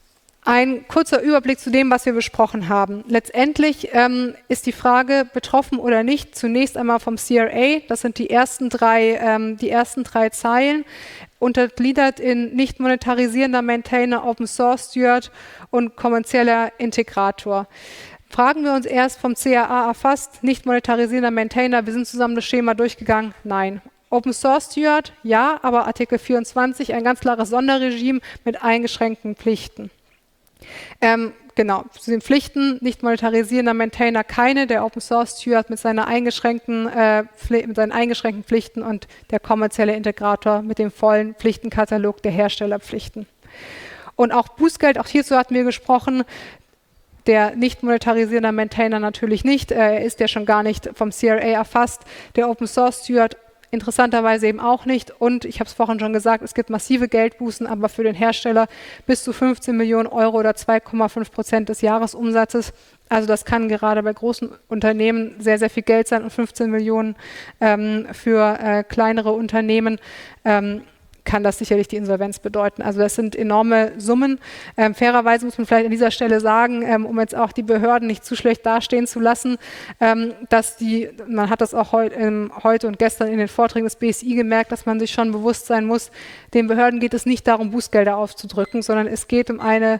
S1: Ein kurzer Überblick zu dem, was wir besprochen haben. Letztendlich ist die Frage, betroffen oder nicht, zunächst einmal vom CRA, das sind die ersten drei Zeilen, untergliedert in nicht monetarisierender Maintainer, Open Source Steward und kommerzieller Integrator. Fragen wir uns erst vom CAA erfasst, nicht monetarisierender Maintainer, wir sind zusammen das Schema durchgegangen, nein. Open Source Steward, ja, aber Artikel 24, ein ganz klares Sonderregime mit eingeschränkten Pflichten. Genau, zu den Pflichten, nicht monetarisierender Maintainer keine, der Open Source Steward mit seinen eingeschränkten Pflichten und der kommerzielle Integrator mit dem vollen Pflichtenkatalog der Herstellerpflichten. Und auch Bußgeld, auch hierzu hatten wir gesprochen, der nicht monetarisierende Maintainer natürlich nicht, er ist ja schon gar nicht vom CRA erfasst, der Open Source Steward interessanterweise eben auch nicht und ich habe es vorhin schon gesagt, es gibt massive Geldbußen, aber für den Hersteller bis zu 15 Millionen Euro oder 2,5% des Jahresumsatzes. Also das kann gerade bei großen Unternehmen sehr, sehr viel Geld sein und 15 Millionen für kleinere Unternehmen kann das sicherlich die Insolvenz bedeuten. Also das sind enorme Summen. Fairerweise muss man vielleicht an dieser Stelle sagen, um jetzt auch die Behörden nicht zu schlecht dastehen zu lassen, dass man hat das auch heute und gestern in den Vorträgen des BSI gemerkt, dass man sich schon bewusst sein muss, den Behörden geht es nicht darum, Bußgelder aufzudrücken, sondern es geht um einen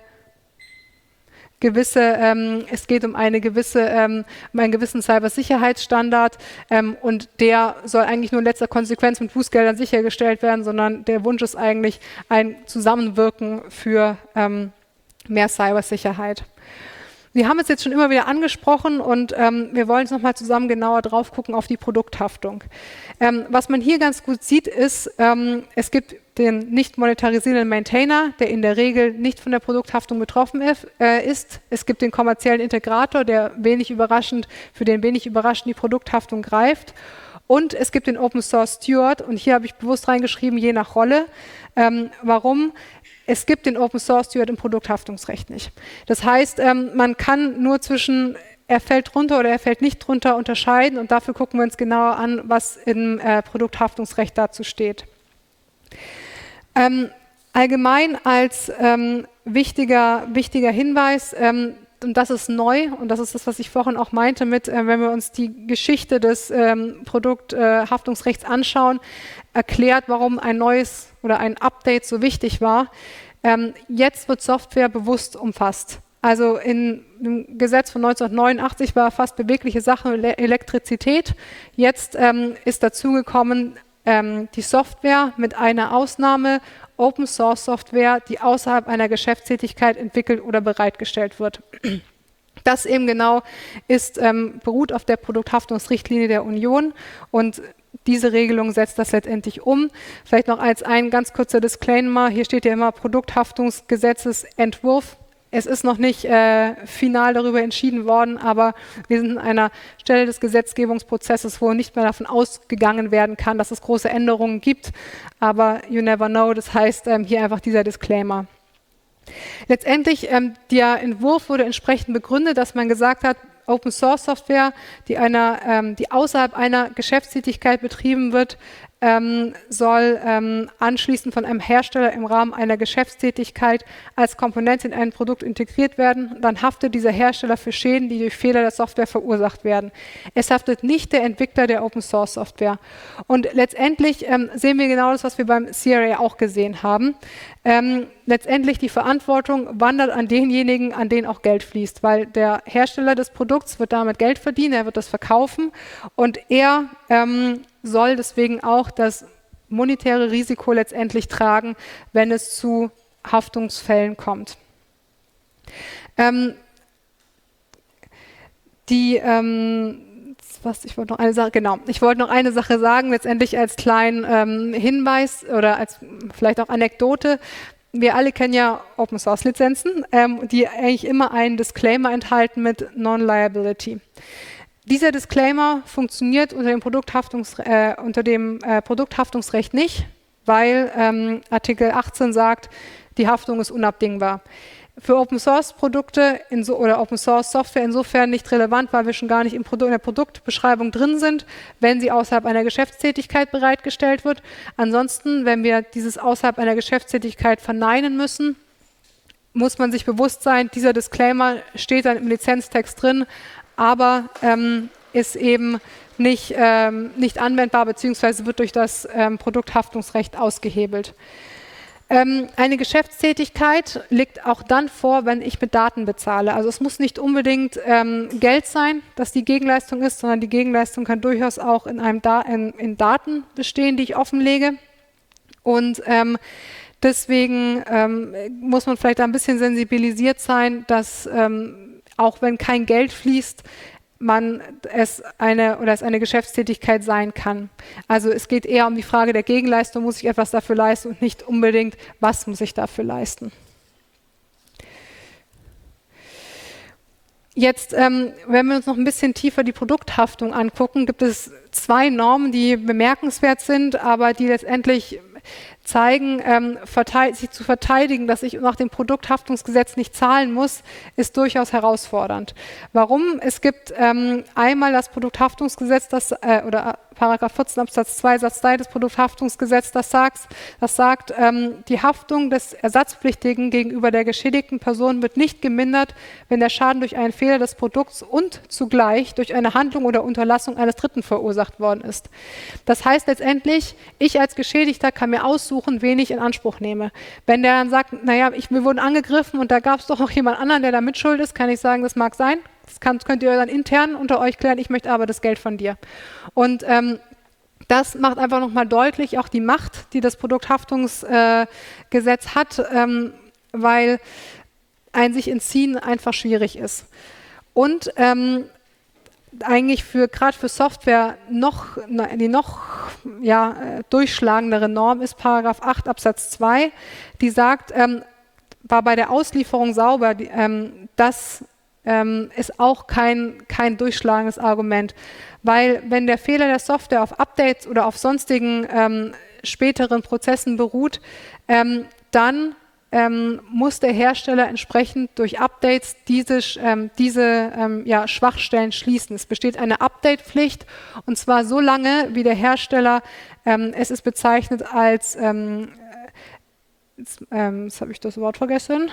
S1: gewissen Cybersicherheitsstandard und der soll eigentlich nur in letzter Konsequenz mit Bußgeldern sichergestellt werden, sondern der Wunsch ist eigentlich ein Zusammenwirken für mehr Cybersicherheit. Wir haben es jetzt schon immer wieder angesprochen und wir wollen jetzt nochmal zusammen genauer drauf gucken auf die Produkthaftung. Was man hier ganz gut sieht, ist, es gibt den nicht monetarisierenden Maintainer, der in der Regel nicht von der Produkthaftung betroffen ist. Es gibt den kommerziellen Integrator, für den wenig überraschend die Produkthaftung greift. Und es gibt den Open Source Steward und hier habe ich bewusst reingeschrieben, je nach Rolle. Warum? Es gibt den Open Source Steward im Produkthaftungsrecht nicht. Das heißt, man kann nur zwischen er fällt drunter oder er fällt nicht drunter unterscheiden und dafür gucken wir uns genauer an, was im Produkthaftungsrecht dazu steht. Allgemein als wichtiger Hinweis, und das ist neu und das ist das, was ich vorhin auch meinte mit, wenn wir uns die Geschichte des Produkthaftungsrechts anschauen, erklärt, warum ein neues oder ein Update so wichtig war. Jetzt wird Software bewusst umfasst. Also im Gesetz von 1989 war fast bewegliche Sachen Elektrizität. Jetzt ist dazugekommen die Software mit einer Ausnahme, Open Source Software, die außerhalb einer Geschäftstätigkeit entwickelt oder bereitgestellt wird. Das eben genau beruht auf der Produkthaftungsrichtlinie der Union und diese Regelung setzt das letztendlich um. Vielleicht noch als ein ganz kurzer Disclaimer, hier steht ja immer Produkthaftungsgesetzesentwurf. Es ist noch nicht final darüber entschieden worden, aber wir sind an einer Stelle des Gesetzgebungsprozesses, wo nicht mehr davon ausgegangen werden kann, dass es große Änderungen gibt. Aber you never know, das heißt hier einfach dieser Disclaimer. Letztendlich, der Entwurf wurde entsprechend begründet, dass man gesagt hat, Open Source Software, die außerhalb einer Geschäftstätigkeit betrieben wird, soll anschließend von einem Hersteller im Rahmen einer Geschäftstätigkeit als Komponente in ein Produkt integriert werden. Dann haftet dieser Hersteller für Schäden, die durch Fehler der Software verursacht werden. Es haftet nicht der Entwickler der Open Source Software. Und letztendlich sehen wir genau das, was wir beim CRA auch gesehen haben. Letztendlich die Verantwortung wandert an denjenigen, an den auch Geld fließt, weil der Hersteller des Produkts wird damit Geld verdienen, er wird das verkaufen und er soll deswegen auch das monetäre Risiko letztendlich tragen, wenn es zu Haftungsfällen kommt. Ich wollte noch eine Sache sagen, letztendlich als kleinen Hinweis oder als vielleicht auch Anekdote. Wir alle kennen ja Open Source Lizenzen, die eigentlich immer einen Disclaimer enthalten mit Non-Liability. Dieser Disclaimer funktioniert unter dem Produkthaftungsrecht nicht, weil Artikel 18 sagt, die Haftung ist unabdingbar. Für Open Source Produkte oder Open Source Software insofern nicht relevant, weil wir schon gar nicht in der Produktbeschreibung drin sind, wenn sie außerhalb einer Geschäftstätigkeit bereitgestellt wird. Ansonsten, wenn wir dieses außerhalb einer Geschäftstätigkeit verneinen müssen, muss man sich bewusst sein, dieser Disclaimer steht dann im Lizenztext drin, aber ist eben nicht anwendbar, beziehungsweise wird durch das Produkthaftungsrecht ausgehebelt. Eine Geschäftstätigkeit liegt auch dann vor, wenn ich mit Daten bezahle. Also es muss nicht unbedingt Geld sein, das die Gegenleistung ist, sondern die Gegenleistung kann durchaus auch in Daten bestehen, die ich offenlege. Und deswegen muss man vielleicht ein bisschen sensibilisiert sein, dass auch wenn kein Geld fließt, es eine Geschäftstätigkeit sein kann. Also es geht eher um die Frage der Gegenleistung, muss ich etwas dafür leisten und nicht unbedingt, was muss ich dafür leisten. Jetzt, wenn wir uns noch ein bisschen tiefer die Produkthaftung angucken, gibt es 2 Normen, die bemerkenswert sind, aber die letztendlich zeigen, sich zu verteidigen, dass ich nach dem Produkthaftungsgesetz nicht zahlen muss, ist durchaus herausfordernd. Warum? Es gibt einmal das Produkthaftungsgesetz, oder Paragraph 14 Absatz 2 Satz 3 des Produkthaftungsgesetzes, das sagt, die Haftung des Ersatzpflichtigen gegenüber der geschädigten Person wird nicht gemindert, wenn der Schaden durch einen Fehler des Produkts und zugleich durch eine Handlung oder Unterlassung eines Dritten verursacht worden ist. Das heißt letztendlich, ich als Geschädigter kann mir aussuchen, wen ich in Anspruch nehme. Wenn der dann sagt, naja, wir wurden angegriffen und da gab es doch noch jemand anderen, der da mitschuld ist, kann ich sagen, das mag sein. Das könnt ihr dann intern unter euch klären, ich möchte aber das Geld von dir. Und das macht einfach nochmal deutlich auch die Macht, die das Produkthaftungsgesetz hat, weil ein sich entziehen einfach schwierig ist. Und eigentlich gerade für Software die durchschlagendere Norm ist Paragraph 8 Absatz 2, die sagt, war bei der Auslieferung sauber, das ist auch kein durchschlagendes Argument, weil wenn der Fehler der Software auf Updates oder auf sonstigen späteren Prozessen beruht, dann muss der Hersteller entsprechend durch Updates diese Schwachstellen schließen. Es besteht eine Update-Pflicht und zwar so lange, wie der Hersteller, es ist bezeichnet als, jetzt habe ich das Wort vergessen,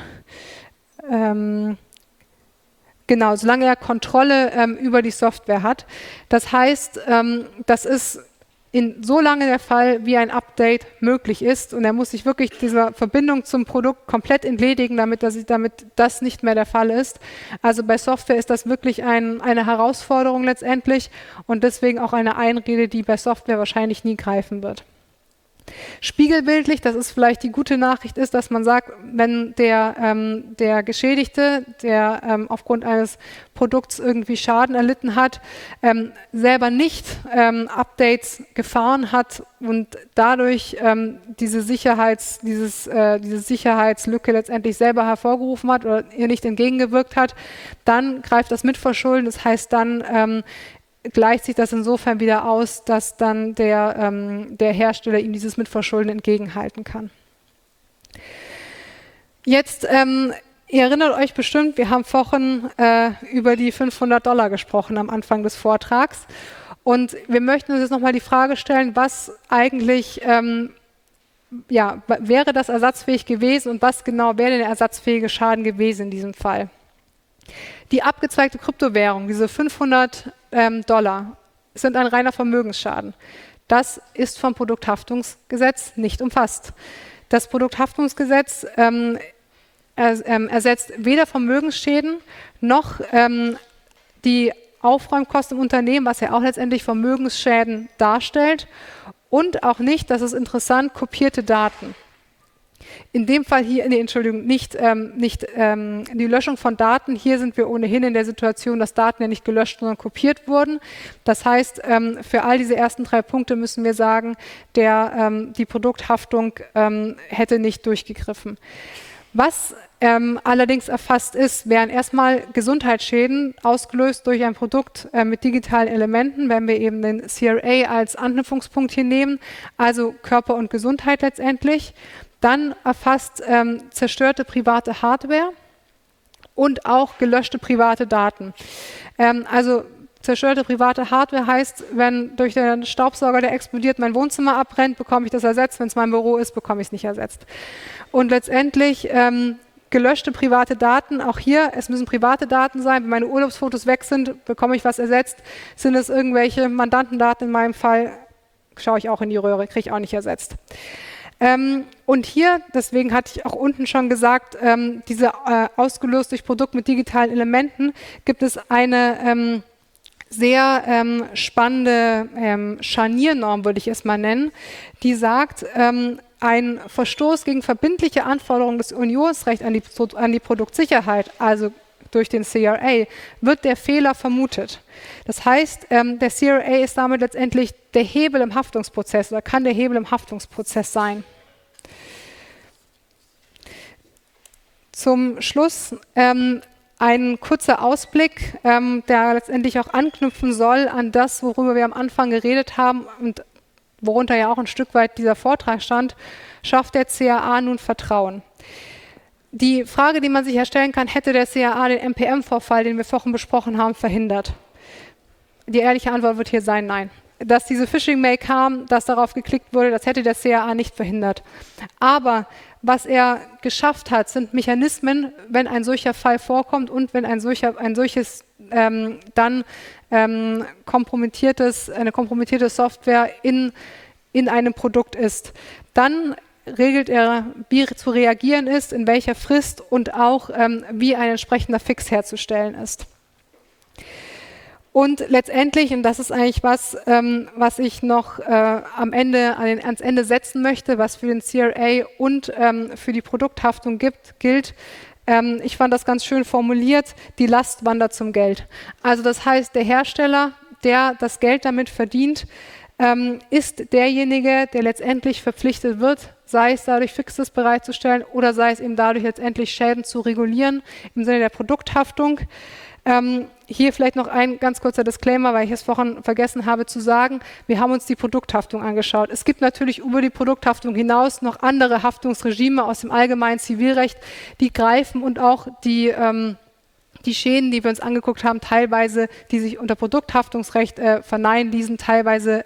S1: genau, solange er Kontrolle über die Software hat. Das heißt, das ist so lange der Fall, wie ein Update möglich ist und er muss sich wirklich dieser Verbindung zum Produkt komplett entledigen, damit das nicht mehr der Fall ist. Also bei Software ist das wirklich eine Herausforderung letztendlich und deswegen auch eine Einrede, die bei Software wahrscheinlich nie greifen wird. Spiegelbildlich, das ist vielleicht die gute Nachricht, ist, dass man sagt, wenn der Geschädigte, der aufgrund eines Produkts irgendwie Schaden erlitten hat, selber nicht Updates gefahren hat und dadurch diese Sicherheitslücke letztendlich selber hervorgerufen hat oder ihr nicht entgegengewirkt hat, dann greift das Mitverschulden. Das heißt, dann gleicht sich das insofern wieder aus, dass dann der Hersteller ihm dieses Mitverschulden entgegenhalten kann. Jetzt, ihr erinnert euch bestimmt, wir haben vorhin über die $500 gesprochen am Anfang des Vortrags und wir möchten uns jetzt nochmal die Frage stellen, was eigentlich wäre das ersatzfähig gewesen und was genau wäre der ersatzfähige Schaden gewesen in diesem Fall. Die abgezweigte Kryptowährung, diese $500, sind ein reiner Vermögensschaden. Das ist vom Produkthaftungsgesetz nicht umfasst. Das Produkthaftungsgesetz ersetzt weder Vermögensschäden noch die Aufräumkosten im Unternehmen, was ja auch letztendlich Vermögensschäden darstellt, und auch nicht, das ist interessant, kopierte Daten. In dem Fall hier, nicht die Löschung von Daten. Hier sind wir ohnehin in der Situation, dass Daten ja nicht gelöscht, sondern kopiert wurden. Das heißt, für all diese ersten 3 Punkte müssen wir sagen, die Produkthaftung hätte nicht durchgegriffen. Was allerdings erfasst ist, wären erstmal Gesundheitsschäden ausgelöst durch ein Produkt mit digitalen Elementen, wenn wir eben den CRA als Anknüpfungspunkt hier nehmen, also Körper und Gesundheit letztendlich. Dann erfasst zerstörte private Hardware und auch gelöschte private Daten. Also zerstörte private Hardware heißt, wenn durch den Staubsauger, der explodiert, mein Wohnzimmer abbrennt, bekomme ich das ersetzt. Wenn es mein Büro ist, bekomme ich es nicht ersetzt. Und letztendlich gelöschte private Daten, auch hier, es müssen private Daten sein. Wenn meine Urlaubsfotos weg sind, bekomme ich was ersetzt. Sind es irgendwelche Mandantendaten in meinem Fall, schaue ich auch in die Röhre, kriege ich auch nicht ersetzt. Und hier, deswegen hatte ich auch unten schon gesagt, diese ausgelöst durch Produkt mit digitalen Elementen, gibt es eine sehr spannende Scharniernorm, würde ich es mal nennen, die sagt, ein Verstoß gegen verbindliche Anforderungen des Unionsrechts an die Produktsicherheit, also durch den CRA, wird der Fehler vermutet. Das heißt, der CRA ist damit letztendlich der Hebel im Haftungsprozess oder kann der Hebel im Haftungsprozess sein. Zum Schluss ein kurzer Ausblick, der letztendlich auch anknüpfen soll an das, worüber wir am Anfang geredet haben und worunter ja auch ein Stück weit dieser Vortrag stand: Schafft der CAA nun Vertrauen? Die Frage, die man sich ja stellen kann: Hätte der CAA den NPM-Vorfall, den wir vorhin besprochen haben, verhindert? Die ehrliche Antwort wird hier sein: Nein. Dass diese Phishing-Mail kam, dass darauf geklickt wurde, das hätte der CAA nicht verhindert. Aber was er geschafft hat, sind Mechanismen, wenn ein solcher Fall vorkommt und wenn ein solches eine kompromittierte Software in einem Produkt ist. Dann regelt er, wie zu reagieren ist, in welcher Frist und auch wie ein entsprechender Fix herzustellen ist. Und letztendlich, und das ist eigentlich was ich noch ans Ende setzen möchte, was für den CRA und für die Produkthaftung gilt, ich fand das ganz schön formuliert: Die Last wandert zum Geld. Also das heißt, der Hersteller, der das Geld damit verdient, ist derjenige, der letztendlich verpflichtet wird, sei es dadurch, Fixes bereitzustellen oder sei es eben dadurch, letztendlich Schäden zu regulieren im Sinne der Produkthaftung. Hier vielleicht noch ein ganz kurzer Disclaimer, weil ich es vorhin vergessen habe zu sagen: Wir haben uns die Produkthaftung angeschaut. Es gibt natürlich über die Produkthaftung hinaus noch andere Haftungsregime aus dem allgemeinen Zivilrecht, die greifen und auch die Schäden, die wir uns angeguckt haben, teilweise, die sich unter Produkthaftungsrecht verneinen ließen, teilweise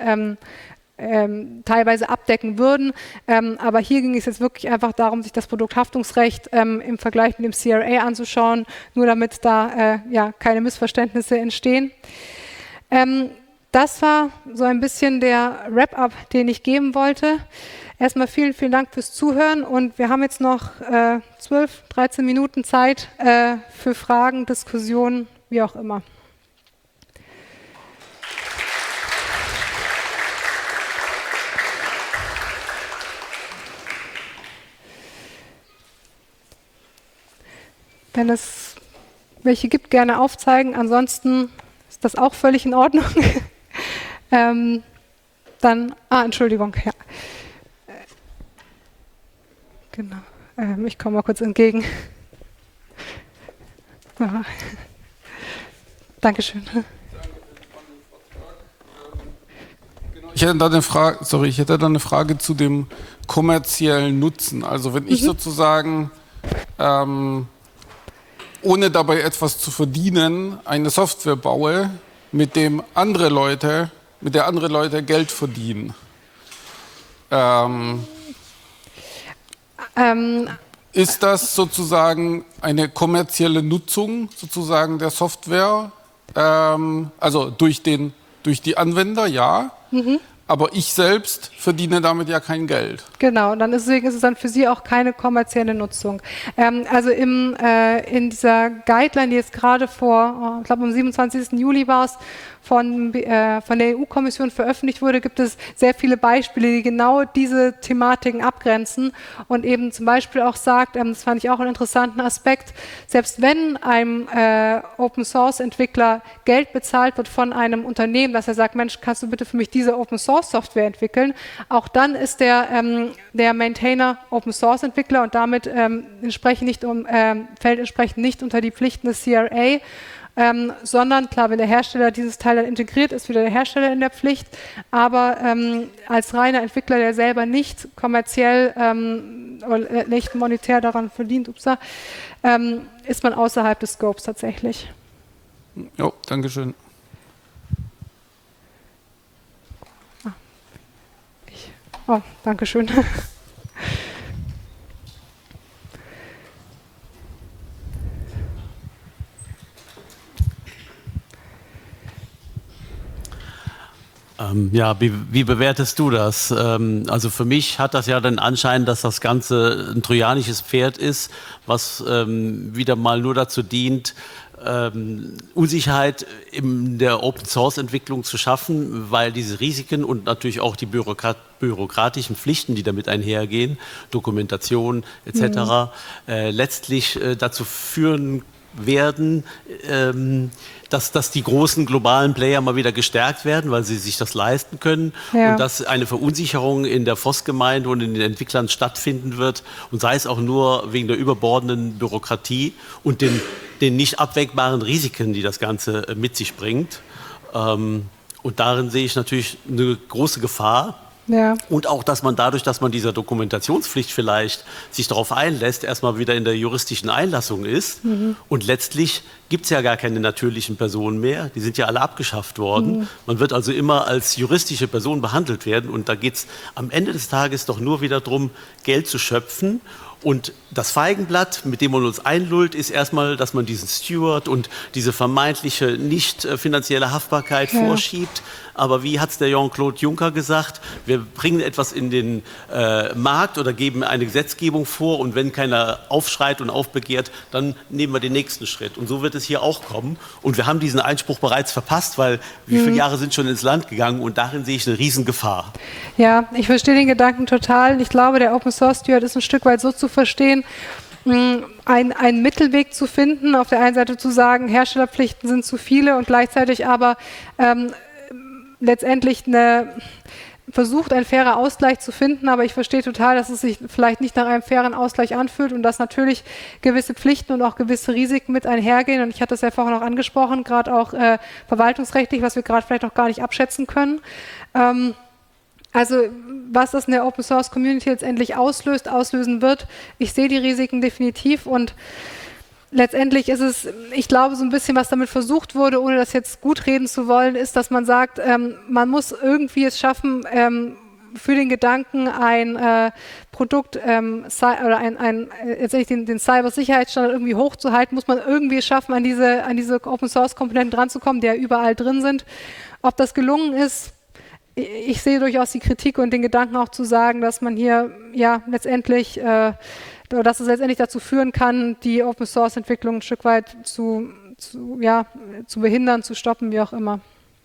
S1: abdecken würden. Aber hier ging es jetzt wirklich einfach darum, sich das Produkthaftungsrecht im Vergleich mit dem CRA anzuschauen, nur damit da keine Missverständnisse entstehen. Das war so ein bisschen der Wrap-up, den ich geben wollte. Erstmal vielen, vielen Dank fürs Zuhören und wir haben jetzt noch 12, 13 Minuten Zeit für Fragen, Diskussionen, wie auch immer. Wenn es welche gibt, gerne aufzeigen. Ansonsten ist das auch völlig in Ordnung. Entschuldigung. Ja. Genau. Ich komme mal kurz entgegen. Ja. Dankeschön.
S2: Ich hätte da eine Frage zu dem kommerziellen Nutzen. Also wenn ich sozusagen ohne dabei etwas zu verdienen, eine Software baue, mit der andere Leute Geld verdienen. Ist das sozusagen eine kommerzielle Nutzung sozusagen der Software? Also durch die Anwender, ja. Aber ich selbst verdiene damit ja kein Geld.
S1: Genau, und deswegen ist es dann für Sie auch keine kommerzielle Nutzung. Also in dieser Guideline, die jetzt gerade ich glaube am 27. Juli war es, von der EU-Kommission veröffentlicht wurde, gibt es sehr viele Beispiele, die genau diese Thematiken abgrenzen und eben zum Beispiel auch sagt, das fand ich auch einen interessanten Aspekt, selbst wenn einem Open-Source-Entwickler Geld bezahlt wird von einem Unternehmen, dass er sagt, Mensch, kannst du bitte für mich diese Open-Source-Software entwickeln, auch dann ist der Maintainer Open-Source-Entwickler und damit fällt entsprechend nicht unter die Pflichten des CRA, sondern klar, wenn der Hersteller dieses Teil dann integriert, ist wieder der Hersteller in der Pflicht, aber als reiner Entwickler, der selber nicht kommerziell oder nicht monetär daran verdient, ist man außerhalb des Scopes tatsächlich.
S2: Jo, Dankeschön.
S1: Dankeschön.
S3: Ja, wie bewertest du das? Also für mich hat das ja den Anschein, dass das Ganze ein trojanisches Pferd ist, was wieder mal nur dazu dient, Unsicherheit in der Open-Source-Entwicklung zu schaffen, weil diese Risiken und natürlich auch die bürokratischen Pflichten, die damit einhergehen, Dokumentation etc., letztlich dazu führen werden, dass die großen globalen Player mal wieder gestärkt werden, weil sie sich das leisten können und dass eine Verunsicherung in der FOSS-Gemeinde und in den Entwicklern stattfinden wird und sei es auch nur wegen der überbordenden Bürokratie und den nicht abwägbaren Risiken, die das Ganze mit sich bringt. Und darin sehe ich natürlich eine große Gefahr. Ja. Und auch, dass man dadurch, dass man dieser Dokumentationspflicht vielleicht sich darauf einlässt, erstmal wieder in der juristischen Einlassung ist. Und letztlich gibt es ja gar keine natürlichen Personen mehr. Die sind ja alle abgeschafft worden. Man wird also immer als juristische Person behandelt werden. Und da geht es am Ende des Tages doch nur wieder darum, Geld zu schöpfen. Und das Feigenblatt, mit dem man uns einlullt, ist erstmal, dass man diesen Steward und diese vermeintliche nicht finanzielle Haftbarkeit vorschiebt. Aber wie hat es der Jean-Claude Juncker gesagt? Wir bringen etwas in den Markt oder geben eine Gesetzgebung vor und wenn keiner aufschreit und aufbegehrt, dann nehmen wir den nächsten Schritt. Und so wird es hier auch kommen. Und wir haben diesen Einspruch bereits verpasst, weil wie viele Jahre sind schon ins Land gegangen und darin sehe ich eine Riesengefahr.
S1: Ja, ich verstehe den Gedanken total. Ich glaube, der Open Source Steward ist ein Stück weit so zu verstehen, einen Mittelweg zu finden, auf der einen Seite zu sagen, Herstellerpflichten sind zu viele und gleichzeitig aber letztendlich versucht, ein fairer Ausgleich zu finden, aber ich verstehe total, dass es sich vielleicht nicht nach einem fairen Ausgleich anfühlt und dass natürlich gewisse Pflichten und auch gewisse Risiken mit einhergehen und ich hatte es ja vorhin auch angesprochen, gerade auch verwaltungsrechtlich, was wir gerade vielleicht noch gar nicht abschätzen können. Also was das in der Open Source Community letztendlich auslösen wird, ich sehe die Risiken definitiv und letztendlich ist es, ich glaube, so ein bisschen, was damit versucht wurde, ohne das jetzt gut reden zu wollen, ist, dass man sagt, man muss irgendwie es schaffen, für den Gedanken ein Produkt oder letztendlich den Cybersicherheitsstandard irgendwie hochzuhalten, muss man irgendwie schaffen, an diese Open-Source-Komponenten dranzukommen, die ja überall drin sind. Ob das gelungen ist, ich sehe durchaus die Kritik und den Gedanken auch zu sagen, dass man hier ja letztendlich dass es letztendlich dazu führen kann, die Open-Source-Entwicklung ein Stück weit zu behindern, zu stoppen, wie auch immer.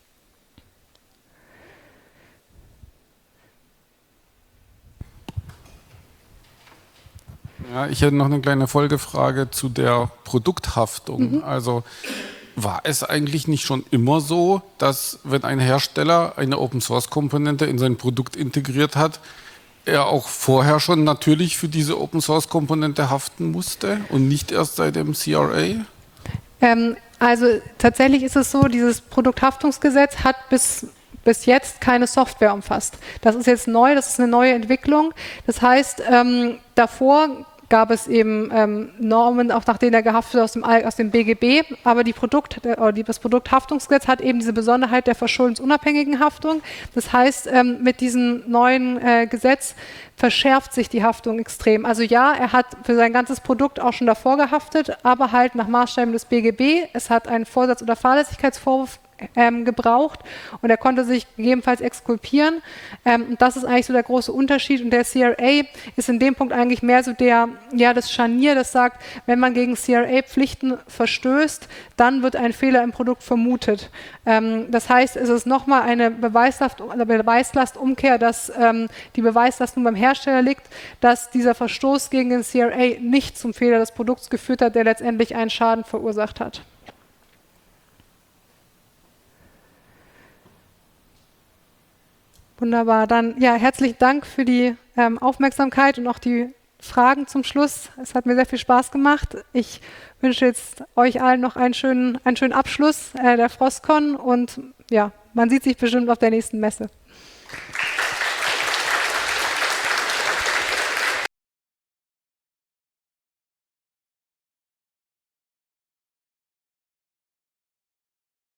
S2: Ja, ich hätte noch eine kleine Folgefrage zu der Produkthaftung. Also war es eigentlich nicht schon immer so, dass wenn ein Hersteller eine Open-Source-Komponente in sein Produkt integriert hat, er auch vorher schon natürlich für diese Open-Source-Komponente haften musste und nicht erst seit dem CRA?
S1: Also tatsächlich ist es so, dieses Produkthaftungsgesetz hat bis jetzt keine Software umfasst. Das ist jetzt neu, das ist eine neue Entwicklung. Das heißt, davor gab es eben Normen, auch nach denen er gehaftet aus dem BGB, aber das Produkthaftungsgesetz hat eben diese Besonderheit der verschuldensunabhängigen Haftung. Das heißt, mit diesem neuen Gesetz verschärft sich die Haftung extrem. Also ja, er hat für sein ganzes Produkt auch schon davor gehaftet, aber halt nach Maßstäben des BGB. Es hat einen Vorsatz- oder Fahrlässigkeitsvorwurf gebraucht und er konnte sich gegebenenfalls exkulpieren. Und das ist eigentlich so der große Unterschied. Und der CRA ist in dem Punkt eigentlich mehr so das Scharnier, das sagt, wenn man gegen CRA-Pflichten verstößt, dann wird ein Fehler im Produkt vermutet. Das heißt, es ist nochmal eine Beweislastumkehr, dass die Beweislast nun beim Hersteller liegt, dass dieser Verstoß gegen den CRA nicht zum Fehler des Produkts geführt hat, der letztendlich einen Schaden verursacht hat. Wunderbar, dann ja, herzlichen Dank für die Aufmerksamkeit und auch die Fragen zum Schluss. Es hat mir sehr viel Spaß gemacht. Ich wünsche jetzt euch allen noch einen schönen Abschluss der FrostCon und ja, man sieht sich bestimmt auf der nächsten Messe.